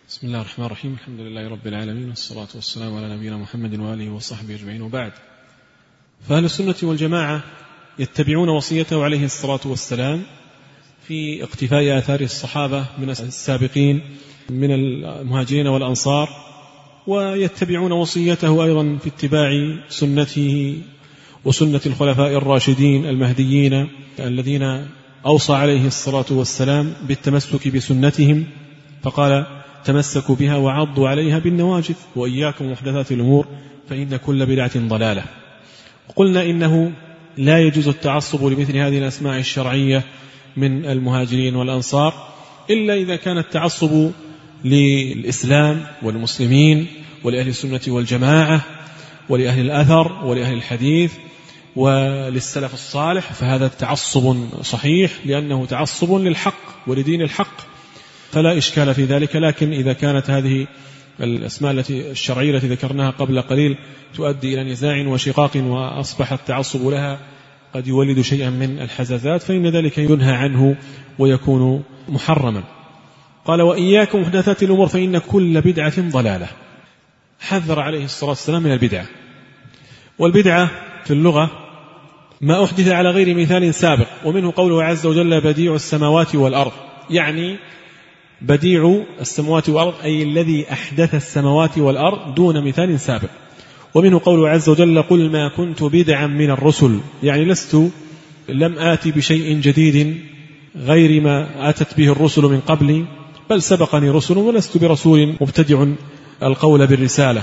بسم الله الرحمن الرحيم. الحمد لله رب العالمين، والصلاة والسلام على نبينا محمد وآله وصحبه أجمعين، وبعد. فأهل السنة والجماعة يتبعون وصيته عليه الصلاة والسلام في اقتفاء آثار الصحابة من السابقين من المهاجرين والأنصار، ويتبعون وصيته أيضا في اتباع سنته وسنة الخلفاء الراشدين المهديين الذين أوصى عليه الصلاة والسلام بالتمسك بسنتهم، فقال: تمسكوا بها وعضوا عليها بالنواجذ وإياكم محدثات الأمور فإن كل بدعة ضلالة. وقلنا إنه لا يجوز التعصب لمثل هذه الأسماء الشرعية من المهاجرين والأنصار إلا إذا كان التعصب للإسلام والمسلمين ولأهل السنة والجماعة ولأهل الأثر ولأهل الحديث وللسلف الصالح، فهذا تعصب صحيح لأنه تعصب للحق ولدين الحق، فلا إشكال في ذلك. لكن إذا كانت هذه الأسماء الشرعية التي ذكرناها قبل قليل تؤدي إلى نزاع وشقاق وأصبح التعصب لها قد يولد شيئا من الحزازات، فإن ذلك ينهى عنه ويكون محرما. قال: وإياكم محدثات الأمور فإن كل بدعة ضلالة. حذر عليه الصلاة والسلام من البدعة، والبدعة في اللغة ما أحدث على غير مثال سابق، ومنه قوله عز وجل: بديع السماوات والأرض، يعني بديع السماوات والأرض أي الذي أحدث السماوات والأرض دون مثال سابق. ومنه قوله عز وجل: قل ما كنت بدعا من الرسل، يعني لم آتي بشيء جديد غير ما آتت به الرسل من قبلي، بل سبقني رسل ولست برسول مبتدع القول بالرسالة.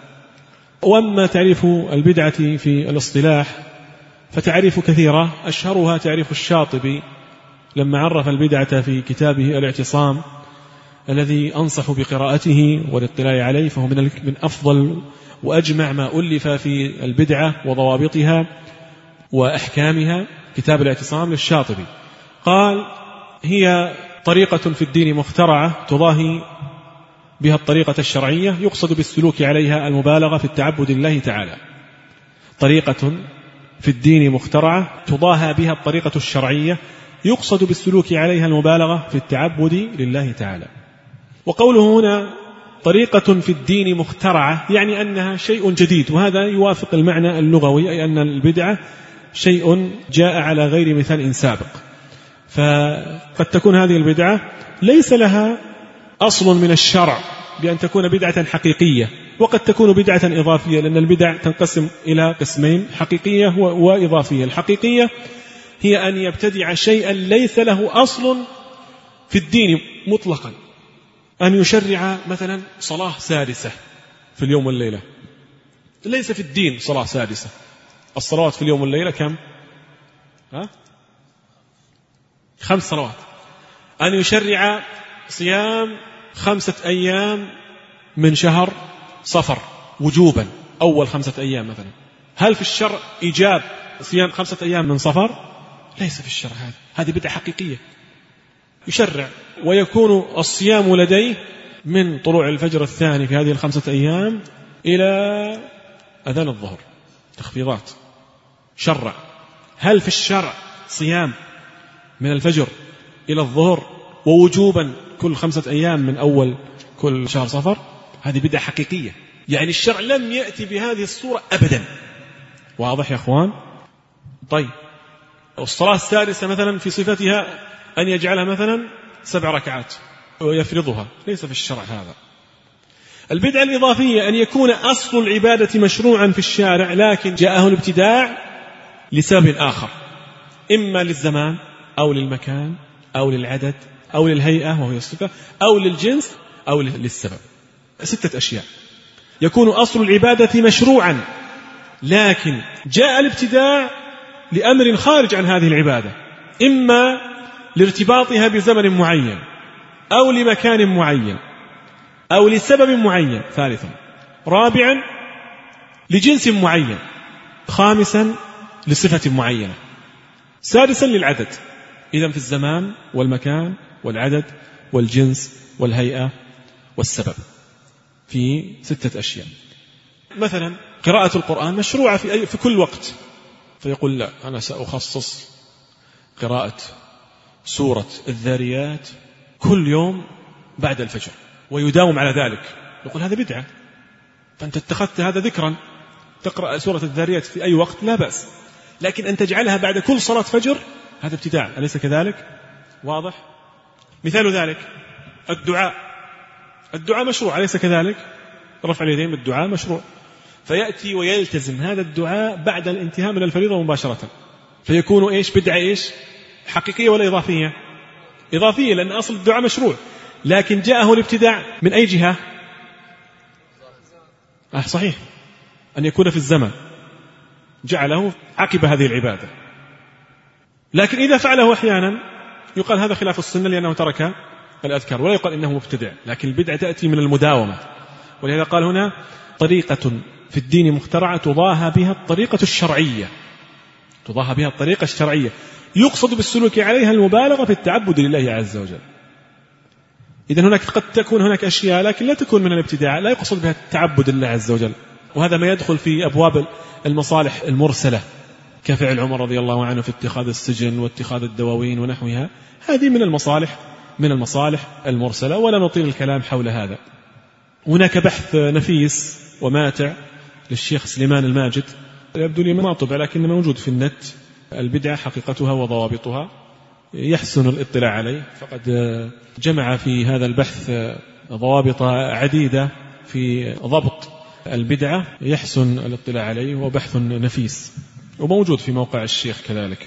وأما تعريف البدعة في الاصطلاح فتعريف كثيرة، أشهرها تعريف الشاطبي لما عرف البدعة في كتابه الاعتصام الذي أنصح بقراءته والاطلاع عليه، فهو من أفضل وأجمع ما ألف في البدعة وضوابطها وأحكامها، كتاب الاعتصام للشاطبي. قال: هي طريقة في الدين مخترعة تضاهي بها الطريقة الشرعية، يقصد بالسلوك عليها المبالغة في التعبد لله تعالى. طريقة في الدين مخترعة تضاهى بها الطريقة الشرعية، يقصد بالسلوك عليها المبالغة في التعبد لله تعالى. وقوله هنا طريقة في الدين مخترعة يعني أنها شيء جديد، وهذا يوافق المعنى اللغوي، أي أن البدعة شيء جاء على غير مثال سابق. فقد تكون هذه البدعة ليس لها أصل من الشرع بأن تكون بدعة حقيقية، وقد تكون بدعة إضافية، لأن البدع تنقسم إلى قسمين: حقيقية وإضافية. الحقيقية هي أن يبتدع شيئا ليس له أصل في الدين مطلقا، أن يشرع مثلا صلاة سادسة في اليوم والليلة، ليس في الدين صلاة سادسة. الصلوات في اليوم والليلة كم؟ 5 صلوات. أن يشرع صيام 5 أيام من شهر صفر وجوبا، أول 5 أيام مثلا. هل في الشرع إيجاب صيام 5 أيام من صفر؟ ليس في الشرع. هذه بدعة حقيقية. يشرع ويكون الصيام لديه من طلوع الفجر الثاني في هذه 5 أيام إلى أذان الظهر، تخفيضات. شرع. هل في الشرع صيام من الفجر إلى الظهر ووجوبا كل 5 أيام من أول كل شهر صفر؟ هذه بدعة حقيقية، يعني الشرع لم يأتي بهذه الصورة أبدا. واضح يا أخوان؟ طيب، الصلاة السادسة مثلا في صفتها أن يجعلها مثلا 7 ركعات ويفرضها، ليس في الشرع هذا. البدعة الإضافية أن يكون أصل العبادة مشروعا في الشارع، لكن جاءه الابتداع لسبب آخر، إما للزمان أو للمكان أو للعدد أو للهيئة وهي الصفة أو للجنس أو للسبب. 6 أشياء. يكون أصل العبادة مشروعا، لكن جاء الابتداع لأمر خارج عن هذه العبادة، إما لارتباطها بزمن معين أو لمكان معين أو لسبب معين. ثالثا. رابعا لجنس معين. خامسا لصفة معينة. سادسا للعدد. إذن في الزمان والمكان والعدد والجنس والهيئة والسبب، في 6 أشياء. مثلا قراءة القرآن مشروعة في كل وقت، فيقول: لا، أنا سأخصص قراءة سورة الذاريات كل يوم بعد الفجر، ويداوم على ذلك، يقول هذا بدعة. فأنت اتخذت هذا ذكرا، تقرأ سورة الذاريات في أي وقت لا بأس، لكن أن تجعلها بعد كل صلاة فجر هذا ابتداع، أليس كذلك؟ واضح؟ مثال ذلك الدعاء مشروع، أليس كذلك؟ رفع اليدين بالدعاء مشروع، فيأتي ويلتزم هذا الدعاء بعد الانتهاء من الفريضة مباشرة، فيكون إيش؟ بدعة إيش؟ حقيقية ولا إضافية؟ إضافية، لأن أصل الدعاء مشروع، لكن جاءه الابتداع من أي جهة؟ صحيح، أن يكون في الزمن جعله عقب هذه العبادة. لكن إذا فعله أحيانا يقال هذا خلاف السنة لأنه ترك الأذكار، ولا يقال إنه مبتدع، لكن البدعة تأتي من المداومة. ولهذا قال هنا طريقة في الدين مخترعة تضاهى بها الطريقة الشرعية، يقصد بالسلوك عليها المبالغة في التعبد لله عز وجل. إذن هناك قد تكون هناك أشياء لكن لا تكون من الابتداع، لا يقصد بها التعبد لله عز وجل، وهذا ما يدخل في أبواب المصالح المرسلة كفعل عمر رضي الله عنه في اتخاذ السجن واتخاذ الدواوين ونحوها، هذه من المصالح المرسلة، ولا نطيل الكلام حول هذا. هناك بحث نفيس وماتع للشيخ سليمان الماجد، يبدو لي ما طبع لكن موجود في النت، البدعة حقيقتها وضوابطها، يحسن الاطلاع عليه، فقد جمع في هذا البحث ضوابط عديدة في ضبط البدعة، يحسن الاطلاع عليه، وبحث نفيس وموجود في موقع الشيخ كذلك.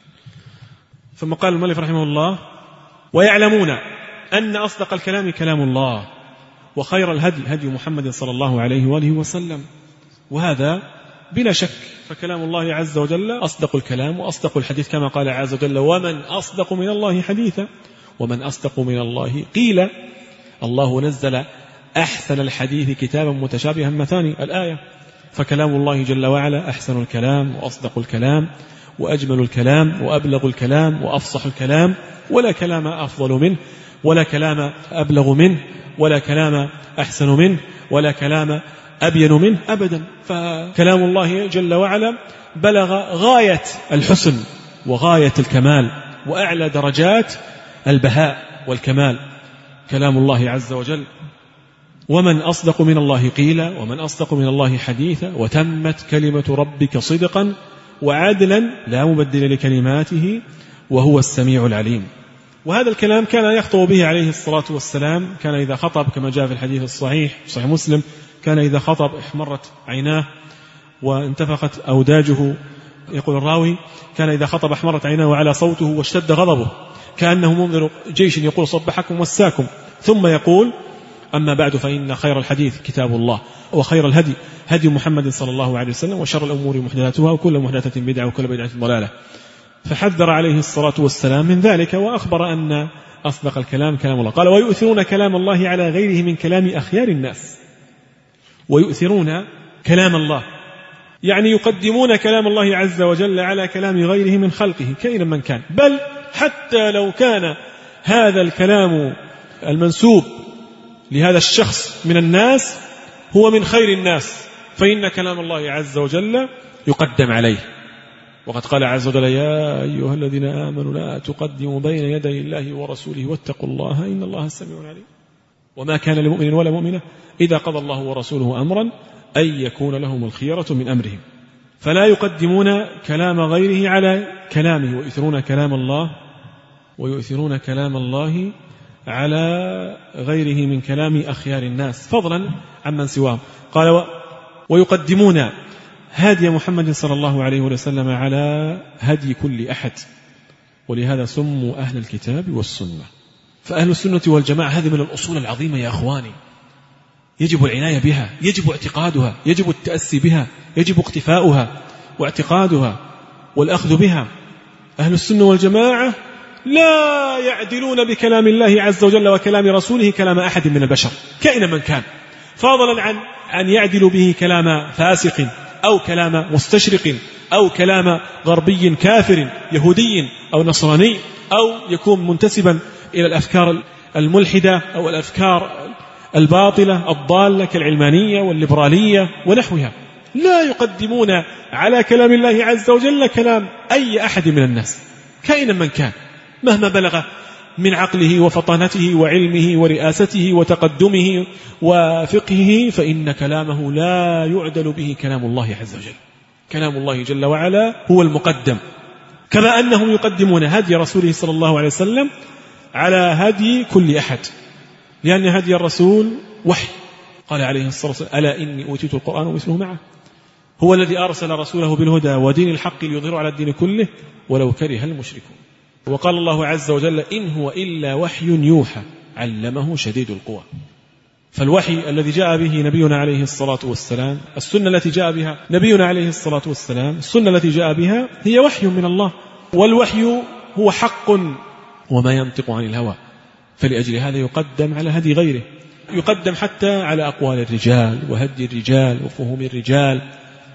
ثم قال المؤلف رحمه الله: ويعلمون أن أصدق الكلام كلام الله، وخير الهدي هدي محمد صلى الله عليه وآله وسلم. وهذا بلا شك، فكلام الله عز وجل أصدق الكلام وأصدق الحديث، كما قال عز وجل: ومن أصدق من الله حديثا ومن أصدق من الله قيلا. الله نزل أحسن الحديث كتابا متشابها مثاني، الآية. فكلام الله جل وعلا أحسن الكلام وأصدق الكلام وأجمل الكلام وأبلغ الكلام وأفصح الكلام، ولا كلام أفضل منه، ولا كلام أبلغ منه، ولا كلام أحسن منه، ولا كلام أبين منه أبدا. فكلام الله جل وعلا بلغ غاية الحسن وغاية الكمال وأعلى درجات البهاء والكمال، كلام الله عز وجل. ومن أصدق من الله قيلا ومن أصدق من الله حديثا وتمت كلمة ربك صدقا وعدلا لا مبدل لكلماته وهو السميع العليم. وهذا الكلام كان يخطب به عليه الصلاة والسلام، كان إذا خطب كما جاء في الحديث الصحيح صحيح مسلم، كان إذا خطب احمرت عيناه وانتفخت أوداجه، يقول الراوي: كان إذا خطب احمرت عيناه وعلى صوته واشتد غضبه كأنه منذر جيش يقول صبحكم وساكم، ثم يقول: أما بعد فإن خير الحديث كتاب الله، وخير الهدي هدي محمد صلى الله عليه وسلم، وشر الأمور محدثاتها، وكل محدثة بدعة، وكل بدعة ضلالة. فحذر عليه الصلاة والسلام من ذلك، وأخبر أن أصدق الكلام كلام الله. قال: ويؤثرون كلام الله على غيره من كلام أخيار الناس. ويؤثرون كلام الله يعني يقدمون كلام الله عز وجل على كلام غيره من خلقه كائنا من كان، بل حتى لو كان هذا الكلام المنسوب لهذا الشخص من الناس هو من خير الناس، فإن كلام الله عز وجل يقدم عليه. وقد قال عز وجل: يا أيها الذين آمنوا لا تقدموا بين يدي الله ورسوله واتقوا الله إن الله سميع عليم. وما كان لمؤمن ولا مؤمنة إذا قضى الله ورسوله أمرا أن يكون لهم الخيرة من أمرهم. فلا يقدمون كلام غيره على كلامه، ويؤثرون كلام الله على غيره من كلام أخيار الناس فضلا عمن سواهم. قال: ويقدمون هدي محمد صلى الله عليه وسلم على هدي كل أحد، ولهذا سموا أهل الكتاب والسنة. فأهل السنة والجماعة هذه من الأصول العظيمة يا أخواني، يجب العناية بها، يجب اعتقادها، يجب التأسي بها، يجب اقتفاؤها واعتقادها والأخذ بها. أهل السنة والجماعة لا يعدلون بكلام الله عز وجل وكلام رسوله كلام أحد من البشر كائنا من كان، فضلا عن أن يعدلوا به كلام فاسق أو كلام مستشرق أو كلام غربي كافر يهودي أو نصراني، أو يكون منتسبا إلى الأفكار الملحدة أو الأفكار الباطلة الضالة كالعلمانية والليبرالية ونحوها. لا يقدمون على كلام الله عز وجل كلام أي أحد من الناس كائنا من كان، مهما بلغ من عقله وفطنته وعلمه ورئاسته وتقدمه وفقهه، فإن كلامه لا يعدل به كلام الله عز وجل. كلام الله جل وعلا هو المقدم، كما أنهم يقدمون هدي رسوله صلى الله عليه وسلم على هدي كل أحد، لأن هدي الرسول وحي. قال عليه الصلاة والسلام: ألا إني أوتيت القرآن ومثله معه. هو الذي أرسل رسوله بالهدى ودين الحق ليظهره على الدين كله ولو كره المشركون. وقال الله عز وجل: إن هو إلا وحي يوحى علمه شديد القوى. فالوحي الذي جاء به نبينا عليه الصلاة والسلام، السنة التي جاء بها نبينا عليه الصلاة والسلام، السنة التي جاء بها هي وحي من الله، والوحي هو حق وما ينطق عن الهوى، فلأجل هذا يقدم على هدي غيره، يقدم حتى على أقوال الرجال وهدي الرجال وفهوم الرجال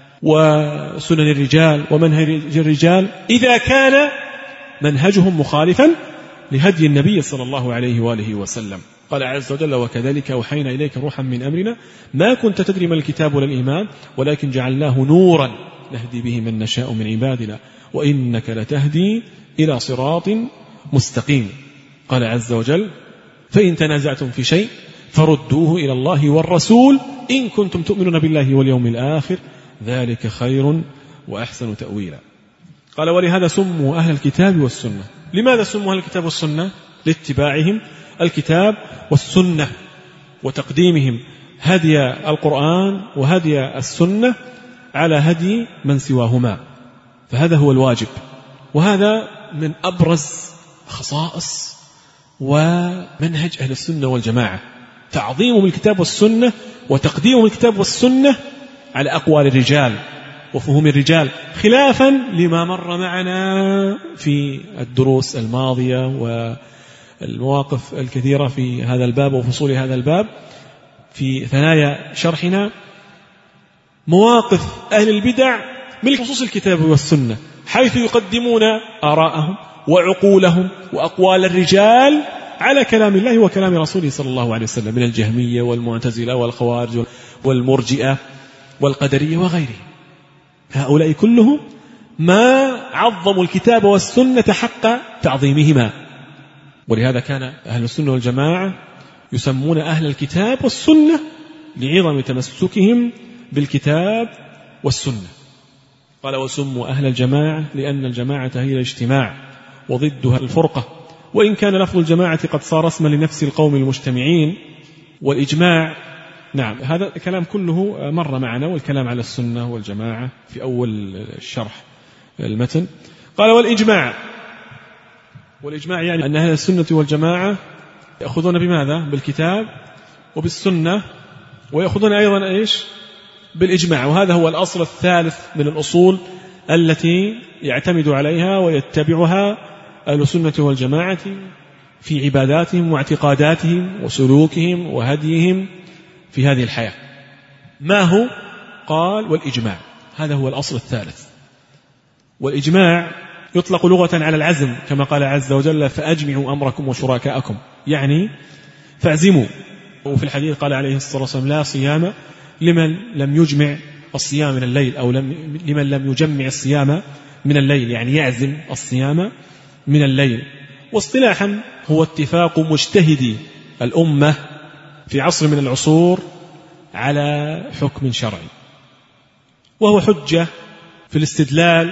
وسنن الرجال ومنهج الرجال، إذا كان منهجهم مخالفا لهدي النبي صلى الله عليه وآله وسلم. قال عز وجل: وكذلك أوحينا إليك روحا من أمرنا ما كنت تدري ما الكتاب ولا الإيمان ولكن جعلناه نورا نهدي به من نشاء من عبادنا وإنك لتهدي إلى صراط مستقيم. قال عز وجل: فإن تنازعتم في شيء فردوه إلى الله والرسول إن كنتم تؤمنون بالله واليوم الآخر ذلك خير وأحسن تأويلا. قال: ولهذا سموا أهل الكتاب والسنة. لماذا سموا أهل الكتاب والسنة؟ لاتباعهم الكتاب والسنة وتقديمهم هدي القرآن وهدي السنة على هدي من سواهما، فهذا هو الواجب. وهذا من أبرز خصائص ومنهج أهل السنة والجماعة، تعظيمهم الكتاب والسنة وتقديمهم الكتاب والسنة على أقوال الرجال وفهوم الرجال، خلافا لما مر معنا في الدروس الماضية والمواقف الكثيرة في هذا الباب وفصول هذا الباب في ثنايا شرحنا. مواقف أهل البدع من خصوص الكتاب والسنة، حيث يقدمون آراءهم وعقولهم وأقوال الرجال على كلام الله وكلام رسوله صلى الله عليه وسلم، من الجهمية والمعتزلة والخوارج والمرجئة والقدرية وغيرهم. هؤلاء كلهم ما عظموا الكتاب والسنة حق تعظيمهما، ولهذا كان أهل السنة والجماعة يسمون أهل الكتاب والسنة لعظم تمسكهم بالكتاب والسنة. قال: وسموا أهل الجماعة لأن الجماعة هي الاجتماع وضدها الفرقة، وإن كان لفظ الجماعة قد صار اسما لنفس القوم المجتمعين. والإجماع، نعم، هذا الكلام كله مر معنا، والكلام على السنة والجماعة في أول الشرح المتن. قال: والإجماع يعني أن أهل السنة والجماعة يأخذون بماذا؟ بالكتاب وبالسنة، ويأخذون أيضا إيش؟ بالإجماع. وهذا هو الأصل الثالث من الأصول التي يعتمد عليها ويتبعها أهل السنة والجماعة في عباداتهم واعتقاداتهم وسلوكهم وهديهم في هذه الحياة. ما هو؟ قال: والإجماع، هذا هو الأصل الثالث. والإجماع يطلق لغة على العزم، كما قال عز وجل: فأجمعوا أمركم وشركاءكم، يعني فاعزموا. وفي الحديث قال عليه الصلاة والسلام: لا صيام لمن لم يجمع الصيام من الليل، أو لمن لم يجمع الصيام من الليل، يعني يعزم الصيام من الليل. واصطلاحا هو اتفاق مجتهدي الأمة في عصر من العصور على حكم شرعي، وهو حجة في الاستدلال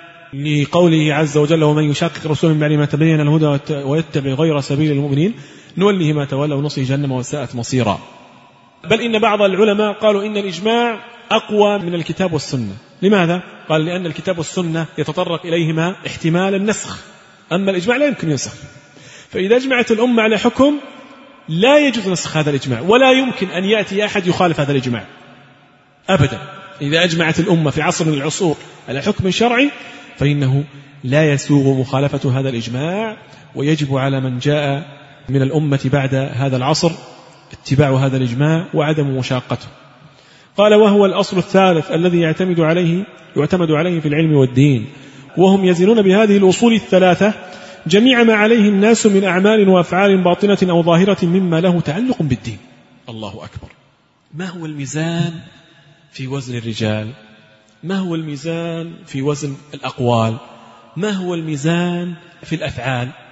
لقوله عز وجل: ومن يشاقق الرسول من بعد ما تبين الهدى ويتبع غير سبيل المؤمنين نوله ما تولى ونصله جهنم وساءت مصيرا. بل إن بعض العلماء قالوا إن الإجماع أقوى من الكتاب والسنة. لماذا؟ قال: لأن الكتاب والسنة يتطرق إليهما احتمال النسخ، أما الإجماع لا يمكن ينسخ. فإذا اجمعت الأمة على حكم لا يجوز نسخ هذا الإجماع، ولا يمكن أن يأتي أحد يخالف هذا الإجماع أبدا. إذا أجمعت الأمة في عصر من العصور على حكم شرعي فإنه لا يسوغ مخالفة هذا الإجماع، ويجب على من جاء من الأمة بعد هذا العصر اتباع هذا الإجماع وعدم مشاقته. قال: وهو الأصل الثالث الذي يعتمد عليه في العلم والدين، وهم يزنون بهذه الأصول الثلاثة جميع ما عليه الناس من أعمال وأفعال باطنة أو ظاهرة مما له تعلق بالدين. الله أكبر. ما هو الميزان في وزن الرجال؟ ما هو الميزان في وزن الأقوال؟ ما هو الميزان في الأفعال؟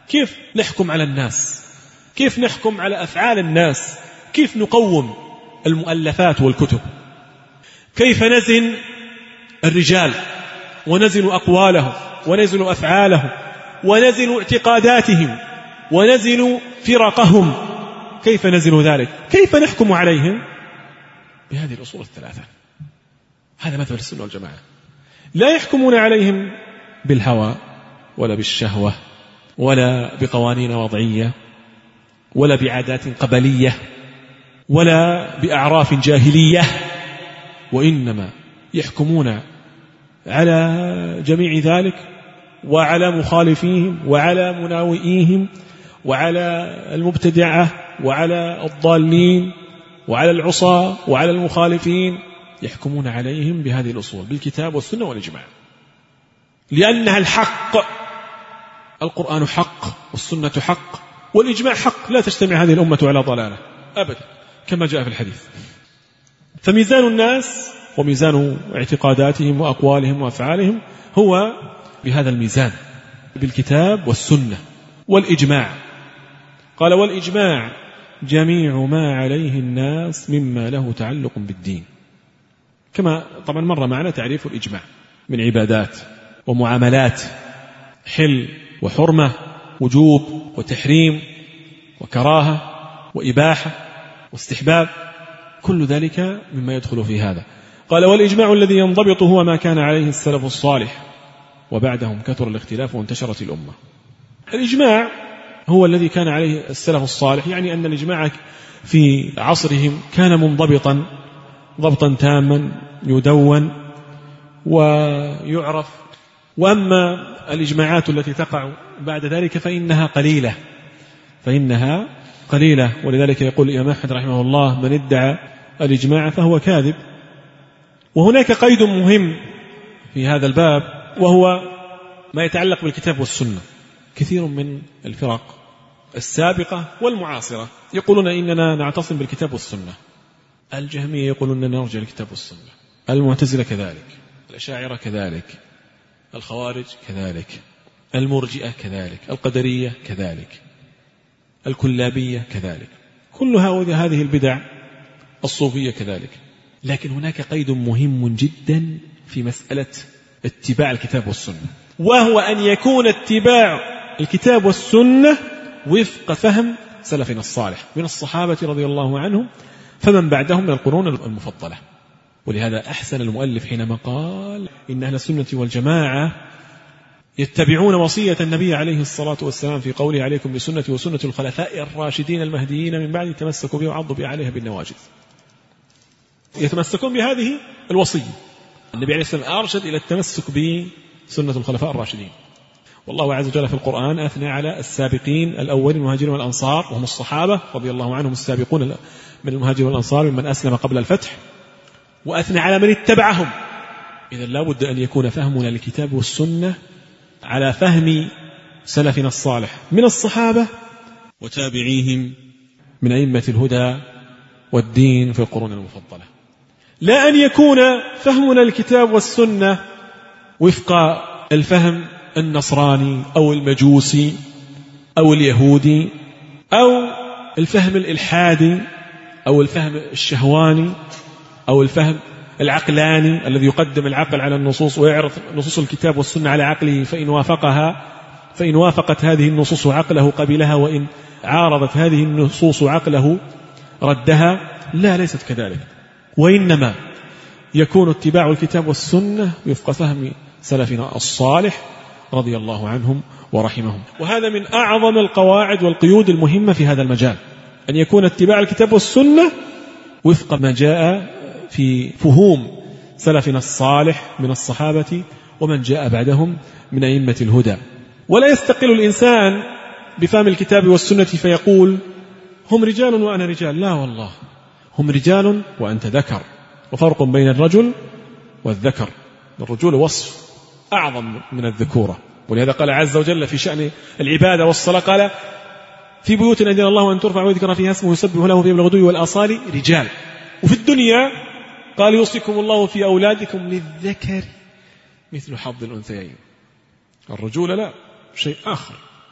كيف نحكم على الناس؟ كيف نحكم على أفعال الناس؟ كيف نقوم المؤلفات والكتب؟ كيف نزن الرجال ونزن أقوالهم ونزن أفعالهم ونزن اعتقاداتهم ونزن فرقهم؟ كيف نزن ذلك؟ كيف نحكم عليهم؟ بهذه الأصول الثلاثة. هذا مذهب السنة والجماعة. لا يحكمون عليهم بالهوى ولا بالشهوة ولا بقوانين وضعية ولا بعادات قبلية ولا بأعراف جاهلية، وإنما يحكمون على جميع ذلك وعلى مخالفيهم وعلى مناوئيهم وعلى المبتدعة وعلى الضالين وعلى العصاة وعلى المخالفين، يحكمون عليهم بهذه الأصول بالكتاب والسنة والإجماع، لأنها الحق. القرآن حق والسنة حق والإجماع حق، لا تجتمع هذه الأمة على ضلالة أبدا كما جاء في الحديث. فميزان الناس وميزان اعتقاداتهم وأقوالهم وأفعالهم هو بهذا الميزان، بالكتاب والسنة والإجماع. قال: والإجماع جميع ما عليه الناس مما له تعلق بالدين. كما طبعا مر معنا تعريف الإجماع من عبادات ومعاملات، حل وحرمة، وجوب وتحريم وكراهة وإباحة واستحباب، كل ذلك مما يدخل في هذا. قال: والإجماع الذي ينضبط هو ما كان عليه السلف الصالح وبعدهم كثر الاختلاف وانتشرت الأمة. الإجماع هو الذي كان عليه السلف الصالح، يعني أن الإجماع في عصرهم كان منضبطا ضبطا تاما يدون ويعرف. وأما الإجماعات التي تقع بعد ذلك فإنها قليلة. ولذلك يقول الإمام أحمد رحمه الله: من ادعى الإجماع فهو كاذب. وهناك قيد مهم في هذا الباب، وهو ما يتعلق بالكتاب والسنة. كثير من الفرق السابقة والمعاصرة يقولون إننا نعتصم بالكتاب والسنة. الجهمية يقولون أننا نرجع للكتاب والسنة، المعتزلة كذلك، الأشاعرة كذلك، الخوارج كذلك، المرجئة كذلك، القدرية كذلك، الكلابية كذلك، كل هذه البدع، الصوفية كذلك. لكن هناك قيد مهم جدا في مسألة اتباع الكتاب والسنة، وهو أن يكون اتباع الكتاب والسنة وفق فهم سلفنا الصالح من الصحابة رضي الله عنهم فمن بعدهم من القرون المفضلة. ولهذا أحسن المؤلف حينما قال: إن أهل السنة والجماعة يتبعون وصية النبي عليه الصلاة والسلام في قوله: عليكم بسنة وسنة الخلفاء الراشدين المهديين من بعد تمسكوا بها وعضوا بها عليها بالنواجذ. يتمسكون بهذه الوصية. النبي عليه السلام أرشد إلى التمسك بسنة الخلفاء الراشدين. والله عز وجل في القرآن أثنى على السابقين الأولين المهاجرين والأنصار، وهم الصحابة رضي الله عنهم السابقون من المهاجرين والأنصار ممن أسلم قبل الفتح، وأثنى على من اتبعهم. إذا لا بد أن يكون فهمنا للكتاب والسنة على فهم سلفنا الصالح من الصحابة وتابعيهم من أئمة الهدى والدين في القرون المفضلة، لا أن يكون فهمنا للكتاب والسنة وفق الفهم النصراني أو المجوسي أو اليهودي أو الفهم الإلحادي أو الفهم الشهواني أو الفهم العقلاني الذي يقدم العقل على النصوص ويعرض نصوص الكتاب والسنة على عقله، فإن وافقت هذه النصوص عقله قبلها، وإن عارضت هذه النصوص عقله ردها. لا، ليست كذلك. وإنما يكون اتباع الكتاب والسنة وفق فهم سلفنا الصالح رضي الله عنهم ورحمهم. وهذا من أعظم القواعد والقيود المهمة في هذا المجال، أن يكون اتباع الكتاب والسنة وفق ما جاء في فهوم سلفنا الصالح من الصحابة ومن جاء بعدهم من أئمة الهدى. ولا يستقل الإنسان بفهم الكتاب والسنة فيقول: هم رجال وأنا رجال. لا والله، هم رجال وأنت ذكر، وفرق بين الرجل والذكر. الرجول وصف أعظم من الذكورة. ولهذا قال عز وجل في شأن العبادة والصلاة: قال: في بيوت أذن الله أن ترفع ويذكر فيها اسمه يسبح له فيها بالغدو والآصال رجال. وفي الدنيا قال: يوصيكم الله في أولادكم للذكر مثل حظ الأنثيين. الرجولة لا، شيء آخر.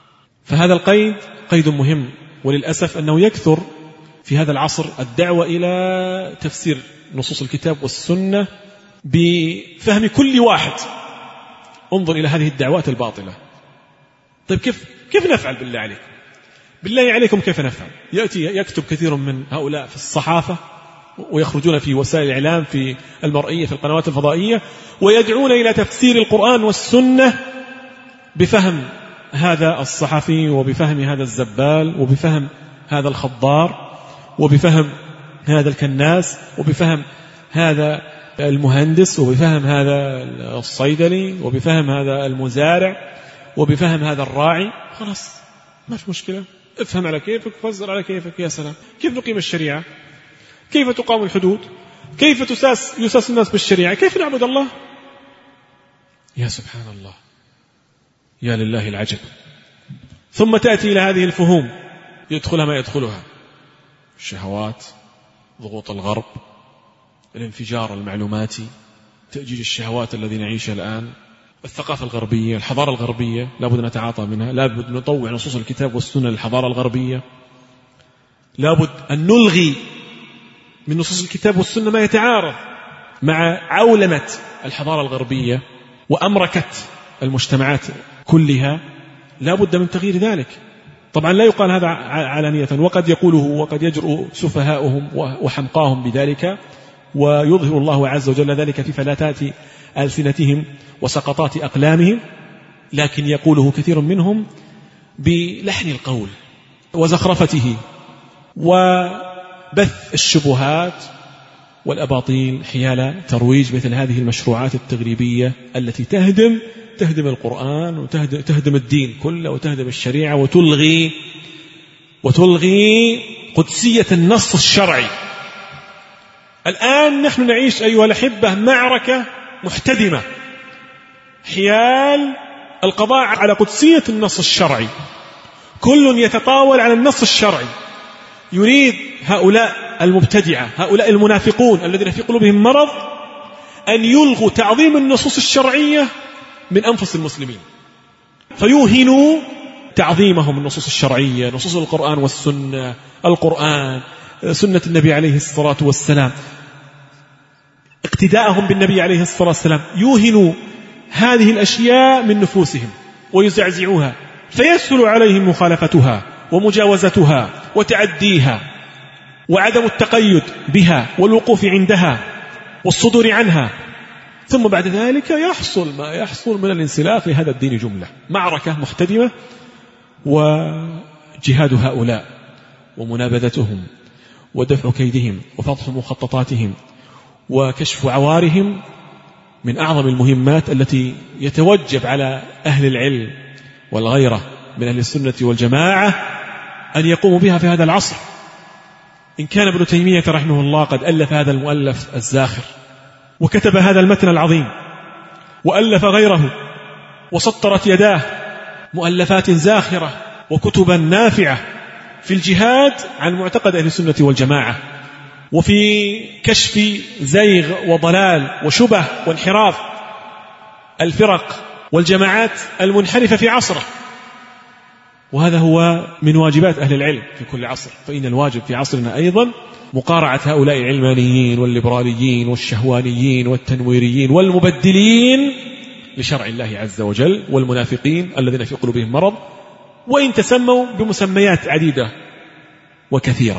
فهذا القيد قيد مهم، وللأسف أنه يكثر في هذا العصر الدعوة إلى تفسير نصوص الكتاب والسنة بفهم كل واحد. انظر إلى هذه الدعوات الباطلة. طيب كيف نفعل بالله عليكم؟ بالله عليكم كيف نفعل؟ يكتب كثير من هؤلاء في الصحافة ويخرجون في وسائل الإعلام في المرئية في القنوات الفضائية ويدعون إلى تفسير القرآن والسنة بفهم هذا الصحفي وبفهم هذا الزبال وبفهم هذا الخضار وبفهم هذا الكناس وبفهم هذا المهندس وبفهم هذا الصيدلي وبفهم هذا المزارع وبفهم هذا الراعي. خلاص ما في مشكلة، افهم على كيفك، فسر على كيفك، يا سلام. كيف نقيم الشريعة؟ كيف تقام الحدود؟ كيف يساس الناس بالشريعة؟ كيف نعبد الله؟ يا سبحان الله، يا لله العجب. ثم تأتي إلى هذه الفهوم يدخلها ما يدخلها: الشهوات، ضغوط الغرب، الانفجار المعلوماتي، تأجيج الشهوات الذي نعيشه الآن، الثقافة الغربية، الحضارة الغربية لابد أن نتعاطى منها، لابد نطوع نصوص الكتاب والسنة للحضارة الغربية، لابد أن نلغي من نصوص الكتاب والسنة ما يتعارض مع عولمة الحضارة الغربية وأمركة المجتمعات كلها. لابد من تغيير ذلك. طبعا لا يقال هذا علانية، وقد يقوله وقد يجرؤ سفهاؤهم وحمقاهم بذلك، ويظهر الله عز وجل ذلك في فلاتات ألسنتهم وسقطات أقلامهم، لكن يقوله كثير منهم بلحن القول وزخرفته وبث الشبهات والأباطيل حيال ترويج مثل هذه المشروعات التغريبية التي تهدم القرآن وتهدم الدين كله وتهدم الشريعة وتلغي قدسية النص الشرعي. الآن نحن نعيش أيها الأحبة معركة محتدمة حيال القضاء على قدسية النص الشرعي. كل يتطاول على النص الشرعي. يريد هؤلاء المبتدعة، هؤلاء المنافقون الذين في قلوبهم مرض، أن يلغوا تعظيم النصوص الشرعية من أنفس المسلمين، فيوهنوا تعظيمهم النصوص الشرعية، نصوص القرآن والسنة، القرآن، سنة النبي عليه الصلاة والسلام، اقتداءهم بالنبي عليه الصلاة والسلام، يوهنوا هذه الأشياء من نفوسهم ويزعزعوها، فيسهل عليهم مخالفتها ومجاوزتها وتعديها وعدم التقيد بها والوقوف عندها والصدور عنها. ثم بعد ذلك يحصل ما يحصل من الانسلاخ لهذا الدين جملة. معركة محتدمة، وجهاد هؤلاء ومنابذتهم ودفع كيدهم وفضح مخططاتهم وكشف عوارهم من أعظم المهمات التي يتوجب على أهل العلم والغيرة من أهل السنة والجماعة أن يقوموا بها في هذا العصر. إن كان ابن تيمية رحمه الله قد ألف هذا المؤلف الزاخر وكتب هذا المتن العظيم، وألف غيره وسطرت يداه مؤلفات زاخرة وكتبا نافعة في الجهاد عن معتقد أهل السنة والجماعة، وفي كشف زيغ وضلال وشبه وانحراف الفرق والجماعات المنحرفة في عصره. وهذا هو من واجبات أهل العلم في كل عصر. فإن الواجب في عصرنا أيضا مقارعة هؤلاء العلمانيين والليبراليين والشهوانيين والتنويريين والمبدلين لشرع الله عز وجل، والمنافقين الذين في قلوبهم مرض، وإن تسموا بمسميات عديدة وكثيرة.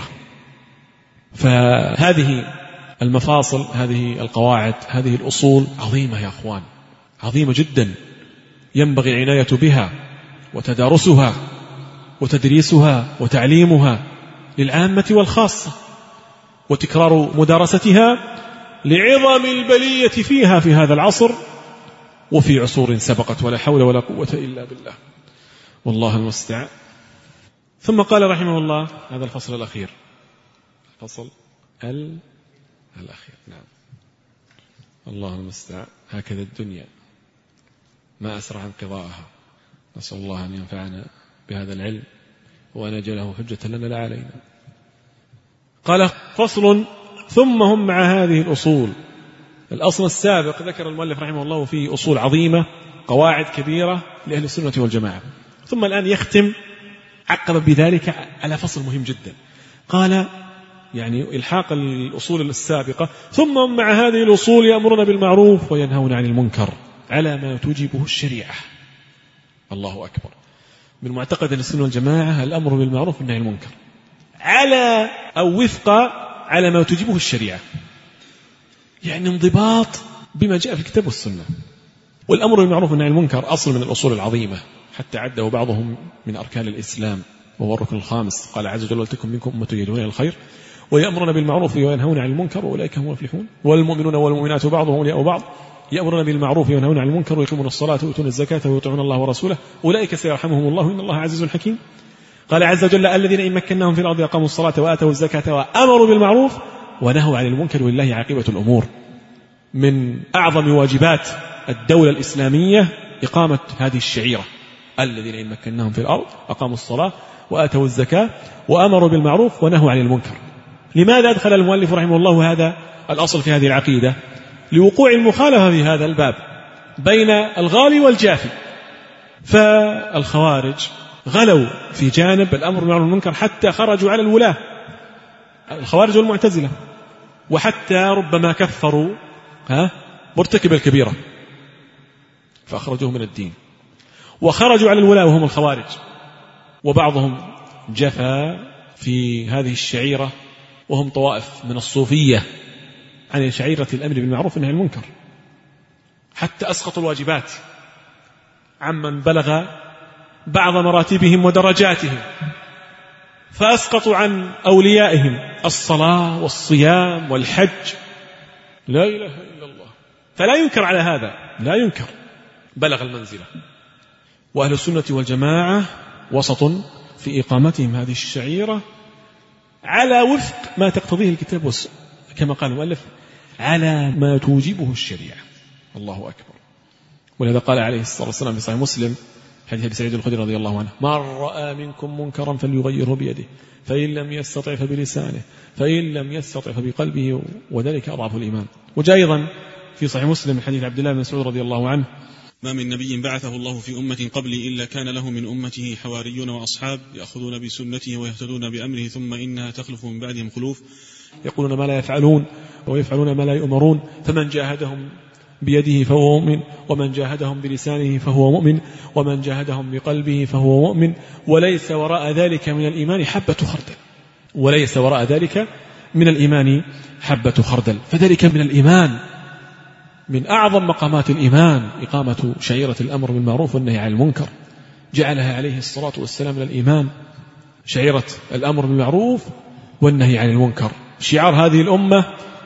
فهذه المفاصل، هذه القواعد، هذه الأصول عظيمة يا أخوان، عظيمة جدا، ينبغي العناية بها وتدارسها وتدريسها وتعليمها للعامة والخاصة، وتكرار مدارستها لعظم البلية فيها في هذا العصر وفي عصور سبقت، ولا حول ولا قوة إلا بالله، والله المستعان. ثم قال رحمه الله هذا الفصل الأخير، الفصل الأخير، نعم، الله المستعان. هكذا الدنيا، ما أسرع انقضاءها. نسأل الله أن ينفعنا بهذا العلم وأن يجعله حجة لنا لا علينا. قال فصل: ثم هم مع هذه الأصول. الأصل السابق ذكر المؤلف رحمه الله فيه أصول عظيمة، قواعد كبيرة لأهل السنة والجماعة. ثم الآن يختم عقب بذلك على فصل مهم جدا، قال يعني إلحاق الأصول السابقة: ثم مع هذه الأصول يأمرون بالمعروف وينهون عن المنكر على ما توجبه الشريعة. الله أكبر. من معتقد السنة والجماعة الأمر بالمعروف والنهي عن المنكر على أو وفق على ما توجبه الشريعة، يعني انضباط بما جاء في الكتاب والسنة. والأمر بالمعروف والنهي عن المنكر أصل من الأصول العظيمة، حتى عده بعضهم من أركان الإسلام وهو الركن الخامس. قال عز وجل: ولتكن منكم أمة يدعون إلى الخير ويأمرون بالمعروف وينهون عن المنكر وأولئك هم المفلحون. والمؤمنون والمؤمنات بعضهم أولياء بعض يأمرون بالمعروف وينهون عن المنكر ويقيمون الصلاة ويؤتون الزكاة ويطيعون الله ورسوله أولئك سيرحمهم الله إن الله عزيز حكيم. قال عز وجل: الذين إن مكناهم في الأرض أقاموا الصلاة وآتوا الزكاة وأمروا بالمعروف ونهوا عن المنكر ولله عاقبة الأمور. من أعظم واجبات الدولة الإسلامية إقامة هذه الشعيرة: الذين إن مكناهم في الأرض أقاموا الصلاة وآتوا الزكاة وأمروا بالمعروف ونهوا عن المنكر. لماذا أدخل المؤلف رحمه الله هذا الأصل في هذه العقيدة؟ لوقوع المخالفة في هذا الباب بين الغالي والجافي. فالخوارج غلوا في جانب الأمر بالمعروف والمنكر حتى خرجوا على الولاة، الخوارج والمعتزلة، وحتى ربما كفروا مرتكب الكبيرة فأخرجوه من الدين، وخرجوا على الولاة وهم الخوارج. وبعضهم جفا في هذه الشعيرة وهم طوائف من الصوفية عن شعيرة الأمر بالمعروف والنهي عن المنكر، حتى أسقطوا الواجبات عمن بلغ بعض مراتبهم ودرجاتهم، فأسقطوا عن أوليائهم الصلاة والصيام والحج. لا إله إلا الله. فلا ينكر على هذا، لا ينكر، بلغ المنزلة. وأهل السنة والجماعة وسط في إقامتهم هذه الشعيرة على وفق ما تقتضيه الكتاب والسنة، كما قال المؤلف: على ما توجبه الشريعة. الله أكبر. ولهذا قال عليه الصلاة والسلام في صحيح مسلم حديث أبي سعيد الخدري رضي الله عنه: من رأى منكم منكرا فليغيره بيده فإن لم يستطع فبلسانه فإن لم يستطع فبقلبه وذلك أضعف الإيمان. وجاء أيضا في صحيح مسلم حديث عبد الله بن مسعود رضي الله عنه: ما من نبي بعثه الله في أمة قبلي إلا كان له من أمته حواريون وأصحاب يأخذون بسنته ويهتدون بأمره ثم إنها تخلف من بعدهم خلوف يقولون ما لا يفعلون ويفعلون ما لا يؤمرون، فمن جاهدهم بيده فهو مؤمن، ومن جاهدهم بلسانه فهو مؤمن، ومن جاهدهم بقلبه فهو مؤمن، وليس وراء ذلك من الإيمان حبة خردل. وليس وراء ذلك من الإيمان حبة خردل. فذلك من الإيمان، من أعظم مقامات الإيمان إقامة شعيرة الأمر بالمعروف والنهي عن المنكر، جعلها عليه الصلاة والسلام من الإيمان شعيرة الأمر بالمعروف والنهي عن المنكر، شعار هذه الأمة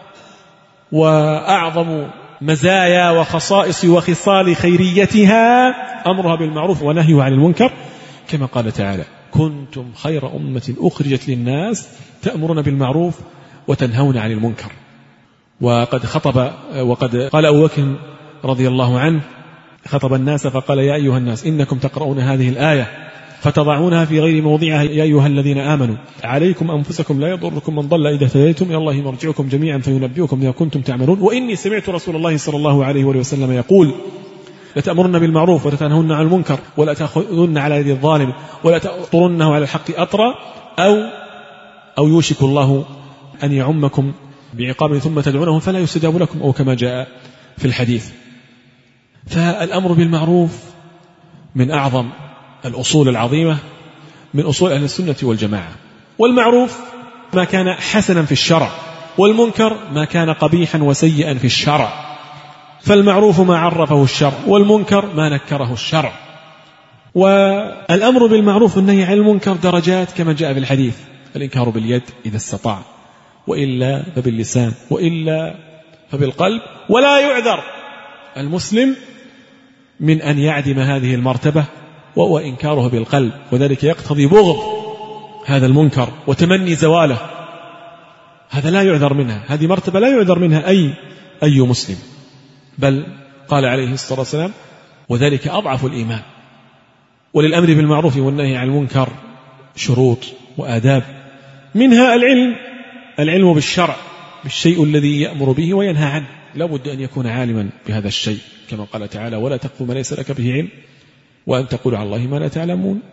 وأعظم مزايا وخصائص وخصال خيريتها أمرها بالمعروف ونهيها عن المنكر، كما قال تعالى: كنتم خير أمة أخرجت للناس تأمرون بالمعروف وتنهون عن المنكر. وقد قال أبو بكر رضي الله عنه خطب الناس فقال: يا أيها الناس إنكم تقرؤون هذه الآية فتضعونها في غير موضعها، يا أيها الذين آمنوا عليكم أنفسكم لا يضركم من ضل إذا اهتديتم إلى الله مرجعكم جميعا فينبئكم بما كنتم تعملون. وإني سمعت رسول الله صلى الله عليه وسلم يقول: لتأمرن بالمعروف وتتنهون عن المنكر ولا تأخذن على يد الظالم ولا تأطرنه على الحق أطرا أو يوشك الله أن يعمكم بعقاب ثم تدعونه فلا يستجاب لكم، أو كما جاء في الحديث. فالأمر بالمعروف من أعظم الأصول العظيمة من أصول أهل السنة والجماعة. والمعروف ما كان حسنا في الشرع، والمنكر ما كان قبيحا وسيئا في الشرع. فالمعروف ما عرفه الشرع، والمنكر ما نكره الشرع. والأمر بالمعروف والنهي عن المنكر درجات كما جاء في الحديث: الإنكار باليد إذا استطاع، وإلا فباللسان، وإلا فبالقلب. ولا يعذر المسلم من أن يعدم هذه المرتبة وهو إنكاره بالقلب، وذلك يقتضي بغض هذا المنكر وتمني زواله. هذا لا يعذر منها، هذه مرتبة لا يعذر منها أي مسلم. بل قال عليه الصلاة والسلام: وذلك أضعف الإيمان. وللأمر بالمعروف والنهي عن المنكر شروط وآداب، منها العلم بالشرع، بالشيء الذي يأمر به وينهى عنه، لا بد أن يكون عالما بهذا الشيء، كما قال تعالى: ولا تقف ما ليس لك به علم وأن تقول على الله ما لا تعلمون.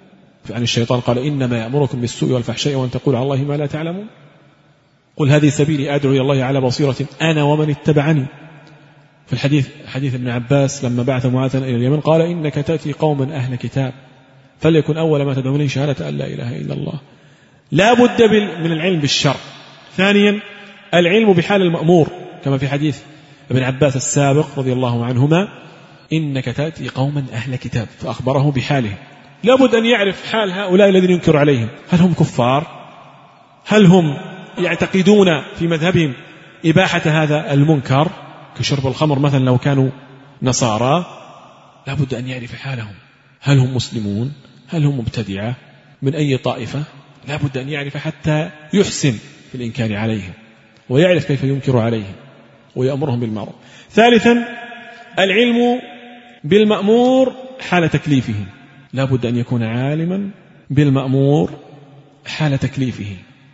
عن الشيطان قال إنما يأمركم بالسوء والفحشاء وأن تقولوا على الله ما لا تعلمون قل هذه سبيلي أدعو إلى الله على بصيرة أنا ومن اتبعني. في الحديث حديث ابن عباس لما بعث معاذا إلى اليمن قال إنك تأتي قوما أهل كتاب فليكن أول ما تدعون إليه شهادة أن لا إله إلا الله. لا بد من العلم بالشر. ثانيا العلم بحال المأمور كما في حديث ابن عباس السابق رضي الله عنهما إنك تأتي قوما أهل كتاب فأخبره بحالهم. لا بد أن يعرف حال هؤلاء الذين ينكر عليهم، هل هم كفار؟ هل هم يعتقدون في مذهبهم إباحة هذا المنكر كشرب الخمر مثلا لو كانوا نصارى؟ لا بد أن يعرف حالهم، هل هم مسلمون؟ هل هم مبتدعة؟ من أي طائفة؟ لا بد أن يعرف حتى يحسن في الإنكار عليهم ويعرف كيف ينكر عليهم ويأمرهم بالمعروف. ثالثا العلم بالمأمور حال تكليفه، لا بد أن يكون عالما بالمأمور حال تكليفه.